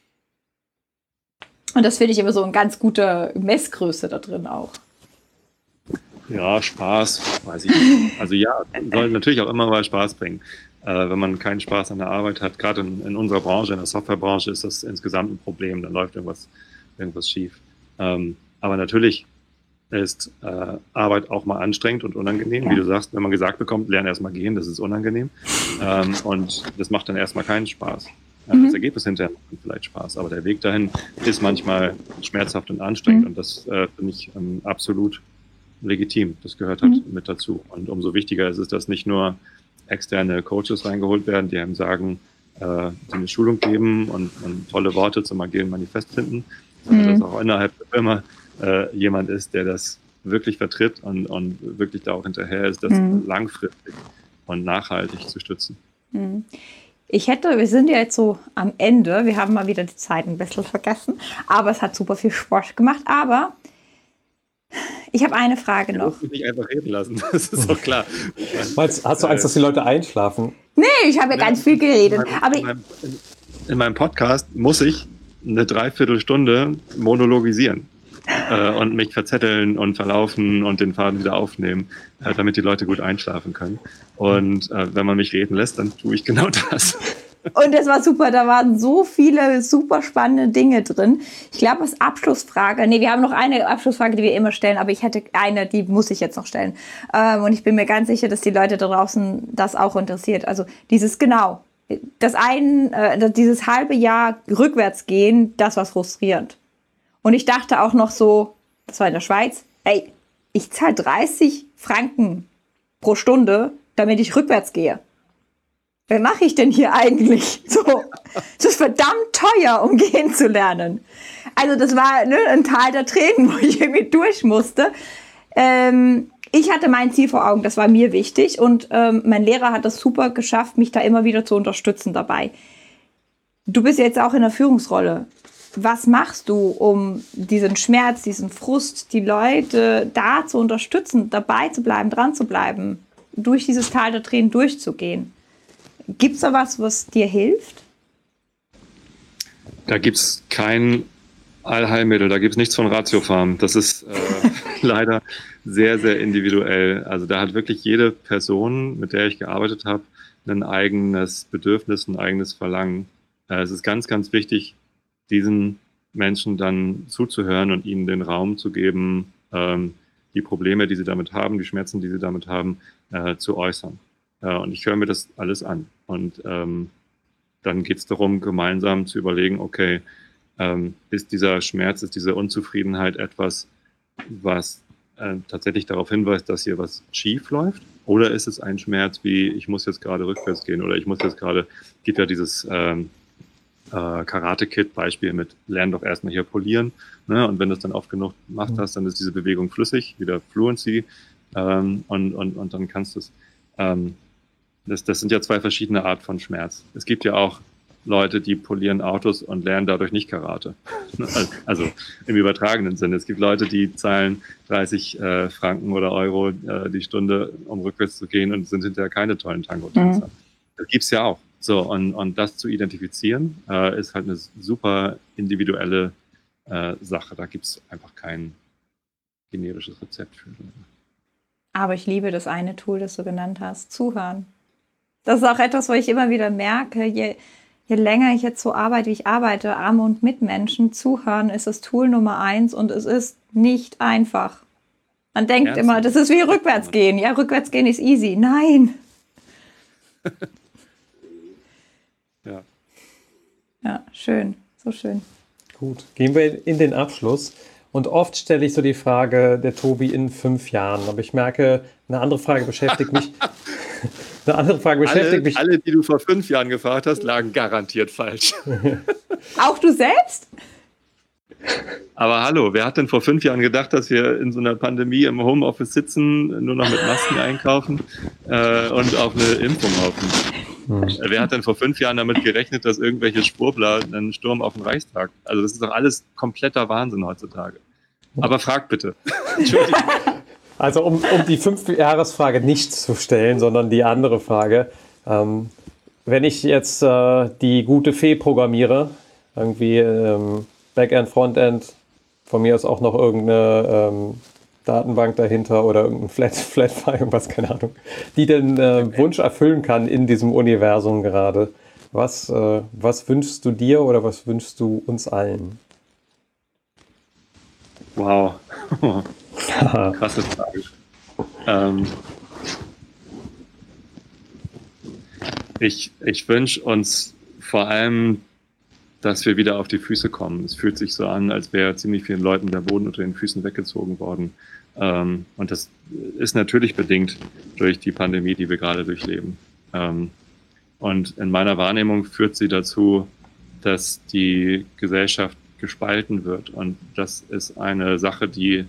Und das finde ich immer so eine ganz gute Messgröße da drin auch. Ja, Spaß, weiß ich nicht. Also ja, soll natürlich auch immer mal Spaß bringen. Wenn man keinen Spaß an der Arbeit hat, gerade in unserer Branche, in der Softwarebranche, ist das insgesamt ein Problem, dann läuft irgendwas schief. Aber natürlich ist Arbeit auch mal anstrengend und unangenehm. Ja. Wie du sagst, wenn man gesagt bekommt, lerne erstmal gehen, das ist unangenehm. Und das macht dann erstmal keinen Spaß. Das Ergebnis hinterher macht vielleicht Spaß, aber der Weg dahin ist manchmal schmerzhaft und anstrengend und das finde ich absolut legitim. Das gehört halt mit dazu. Und umso wichtiger ist es, dass nicht nur externe Coaches reingeholt werden, die einem sagen, die eine Schulung geben und tolle Worte zum agilen Manifest finden, sondern dass auch innerhalb der Firma jemand ist, der das wirklich vertritt und wirklich da auch hinterher ist, das langfristig und nachhaltig zu stützen. Wir sind ja jetzt so am Ende, wir haben mal wieder die Zeit ein bisschen vergessen, aber es hat super viel Spaß gemacht, aber ich habe eine Frage noch. Ich muss mich nicht einfach reden lassen, das ist doch klar. Hast du Angst, dass die Leute einschlafen? Nee, ich habe ja ganz viel geredet. In meinem Podcast muss ich eine Dreiviertelstunde monologisieren und mich verzetteln und verlaufen und den Faden wieder aufnehmen, damit die Leute gut einschlafen können. Und wenn man mich reden lässt, dann tue ich genau das. Und das war super, da waren so viele super spannende Dinge drin. Ich glaube, als Abschlussfrage, wir haben noch eine Abschlussfrage, die wir immer stellen, aber ich hätte eine, die muss ich jetzt noch stellen. Und ich bin mir ganz sicher, dass die Leute da draußen das auch interessiert. Also dieses dieses halbe Jahr rückwärts gehen, das war frustrierend. Und ich dachte auch noch so, das war in der Schweiz, ich zahle 30 Franken pro Stunde, damit ich rückwärts gehe. Was mache ich denn hier eigentlich? So, das ist verdammt teuer, um gehen zu lernen. Also das war ein Tal der Tränen, wo ich irgendwie durch musste. Ich hatte mein Ziel vor Augen, das war mir wichtig. Und mein Lehrer hat das super geschafft, mich da immer wieder zu unterstützen dabei. Du bist jetzt auch in der Führungsrolle. Was machst du, um diesen Schmerz, diesen Frust, die Leute da zu unterstützen, dabei zu bleiben, dran zu bleiben, durch dieses Tal der Tränen durchzugehen? Gibt es da was dir hilft? Da gibt es kein Allheilmittel, da gibt es nichts von Ratiofarm. Das ist leider sehr, sehr individuell. Also da hat wirklich jede Person, mit der ich gearbeitet habe, ein eigenes Bedürfnis, ein eigenes Verlangen. Es ist ganz, ganz wichtig, diesen Menschen dann zuzuhören und ihnen den Raum zu geben, die Probleme, die sie damit haben, die Schmerzen, die sie damit haben, zu äußern. Und ich höre mir das alles an. Und dann geht es darum, gemeinsam zu überlegen, okay, ist dieser Schmerz, ist diese Unzufriedenheit etwas, was tatsächlich darauf hinweist, dass hier was schief läuft? Oder ist es ein Schmerz wie, ich muss jetzt gerade rückwärts gehen oder ich muss jetzt gerade, gibt ja dieses Karate-Kid-Beispiel mit, lern doch erstmal hier polieren, ne? Und wenn du es dann oft genug gemacht hast, dann ist diese Bewegung flüssig, wieder Fluency, und dann kannst du es. Das sind ja zwei verschiedene Arten von Schmerz. Es gibt ja auch Leute, die polieren Autos und lernen dadurch nicht Karate. Also im übertragenen Sinne. Es gibt Leute, die zahlen 30 Franken oder Euro die Stunde, um rückwärts zu gehen und sind hinterher keine tollen Tango-Tänzer. Das gibt es ja auch. So, und das zu identifizieren, ist halt eine super individuelle Sache. Da gibt es einfach kein generisches Rezept für. Aber ich liebe das eine Tool, das du genannt hast, Zuhören. Das ist auch etwas, wo ich immer wieder merke, je länger ich jetzt so arbeite, wie ich arbeite, Arme und Mitmenschen, Zuhören ist das Tool Nummer 1 und es ist nicht einfach. Man denkt immer, das ist wie rückwärts gehen. Ja, rückwärts gehen ist easy. Nein. Ja. Ja, schön. So schön. Gut, gehen wir in den Abschluss. Und oft stelle ich so die Frage, der Tobi in 5 Jahren. Aber ich merke, eine andere Frage beschäftigt mich. Alle, die du vor 5 Jahren gefragt hast, lagen garantiert falsch. Auch du selbst? Aber hallo, wer hat denn vor 5 Jahren gedacht, dass wir in so einer Pandemie im Homeoffice sitzen, nur noch mit Masken einkaufen und auf eine Impfung hoffen? Wer hat denn vor 5 Jahren damit gerechnet, dass irgendwelche Schwurbler einen Sturm auf den Reichstag? Also das ist doch alles kompletter Wahnsinn heutzutage. Aber frag bitte. Entschuldigung. Also um die 5-Jahres-Frage nicht zu stellen, sondern die andere Frage. Wenn ich jetzt die gute Fee programmiere, irgendwie Backend, Frontend, von mir aus auch noch irgendeine Datenbank dahinter oder irgendein Flatfile, irgendwas, keine Ahnung, die den Wunsch erfüllen kann in diesem Universum gerade. Was wünschst du dir oder was wünschst du uns allen? Wow. Krasse Frage. Ich wünsche uns vor allem, dass wir wieder auf die Füße kommen. Es fühlt sich so an, als wäre ziemlich vielen Leuten der Boden unter den Füßen weggezogen worden. Und das ist natürlich bedingt durch die Pandemie, die wir gerade durchleben. Und in meiner Wahrnehmung führt sie dazu, dass die Gesellschaft gespalten wird. Und das ist eine Sache, die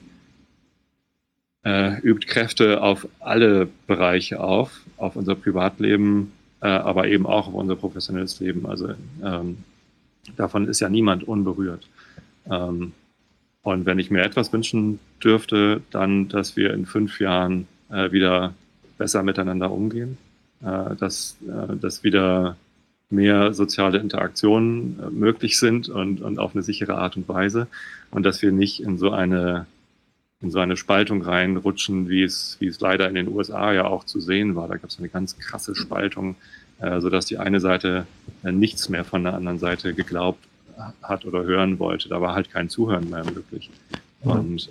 übt Kräfte auf alle Bereiche auf unser Privatleben, aber eben auch auf unser professionelles Leben. Also davon ist ja niemand unberührt. Und wenn ich mir etwas wünschen dürfte, dann, dass wir in 5 Jahren wieder besser miteinander umgehen, dass wieder mehr soziale Interaktionen möglich sind und auf eine sichere Art und Weise und dass wir nicht in so eine Spaltung reinrutschen, wie es leider in den USA ja auch zu sehen war. Da gab es eine ganz krasse Spaltung, sodass die eine Seite nichts mehr von der anderen Seite geglaubt hat oder hören wollte. Da war halt kein Zuhören mehr möglich. Und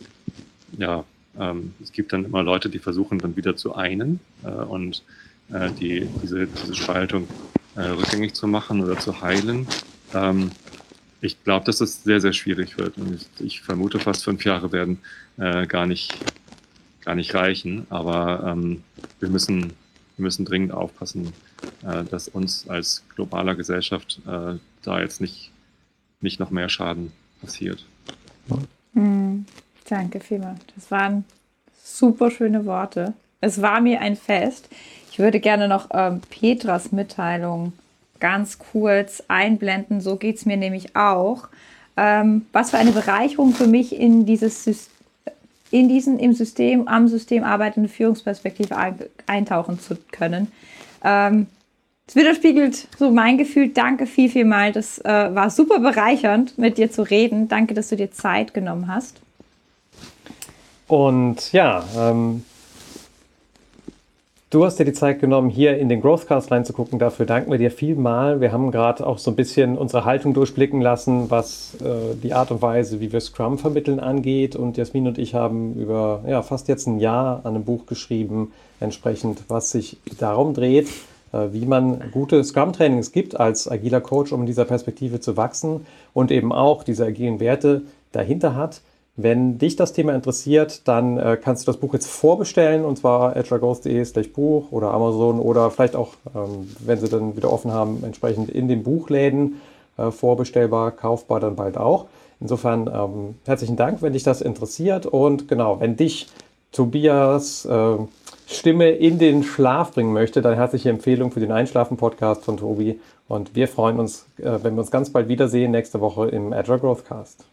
es gibt dann immer Leute, die versuchen dann wieder zu einen und diese Spaltung rückgängig zu machen oder zu heilen. Ich glaube, dass es sehr, sehr schwierig wird. Und ich vermute, fast 5 Jahre werden gar nicht reichen. Aber wir müssen dringend aufpassen, dass uns als globaler Gesellschaft da jetzt nicht noch mehr Schaden passiert. Danke vielmals. Das waren super schöne Worte. Es war mir ein Fest. Ich würde gerne noch Petras Mitteilung ganz kurz einblenden. So geht es mir nämlich auch. Was für eine Bereicherung für mich am System arbeitende Führungsperspektive eintauchen zu können. Es widerspiegelt so mein Gefühl. Danke vielmals. Das war super bereichernd, mit dir zu reden. Danke, dass du dir Zeit genommen hast. Und ja, du hast dir die Zeit genommen, hier in den Growthcast reinzugucken. Dafür danken wir dir vielmal. Wir haben gerade auch so ein bisschen unsere Haltung durchblicken lassen, was die Art und Weise, wie wir Scrum vermitteln, angeht. Und Jasmin und ich haben über fast jetzt ein Jahr an einem Buch geschrieben, entsprechend, was sich darum dreht, wie man gute Scrum-Trainings gibt als agiler Coach, um in dieser Perspektive zu wachsen und eben auch diese agilen Werte dahinter hat. Wenn dich das Thema interessiert, dann kannst du das Buch jetzt vorbestellen, und zwar agilegrowth.de/Buch oder Amazon oder vielleicht auch, wenn sie dann wieder offen haben, entsprechend in den Buchläden vorbestellbar, kaufbar dann bald auch. Insofern herzlichen Dank, wenn dich das interessiert, und genau, wenn dich Tobias Stimme in den Schlaf bringen möchte, dann herzliche Empfehlung für den Einschlafen-Podcast von Tobi, und wir freuen uns, wenn wir uns ganz bald wiedersehen nächste Woche im Agile Growth Cast.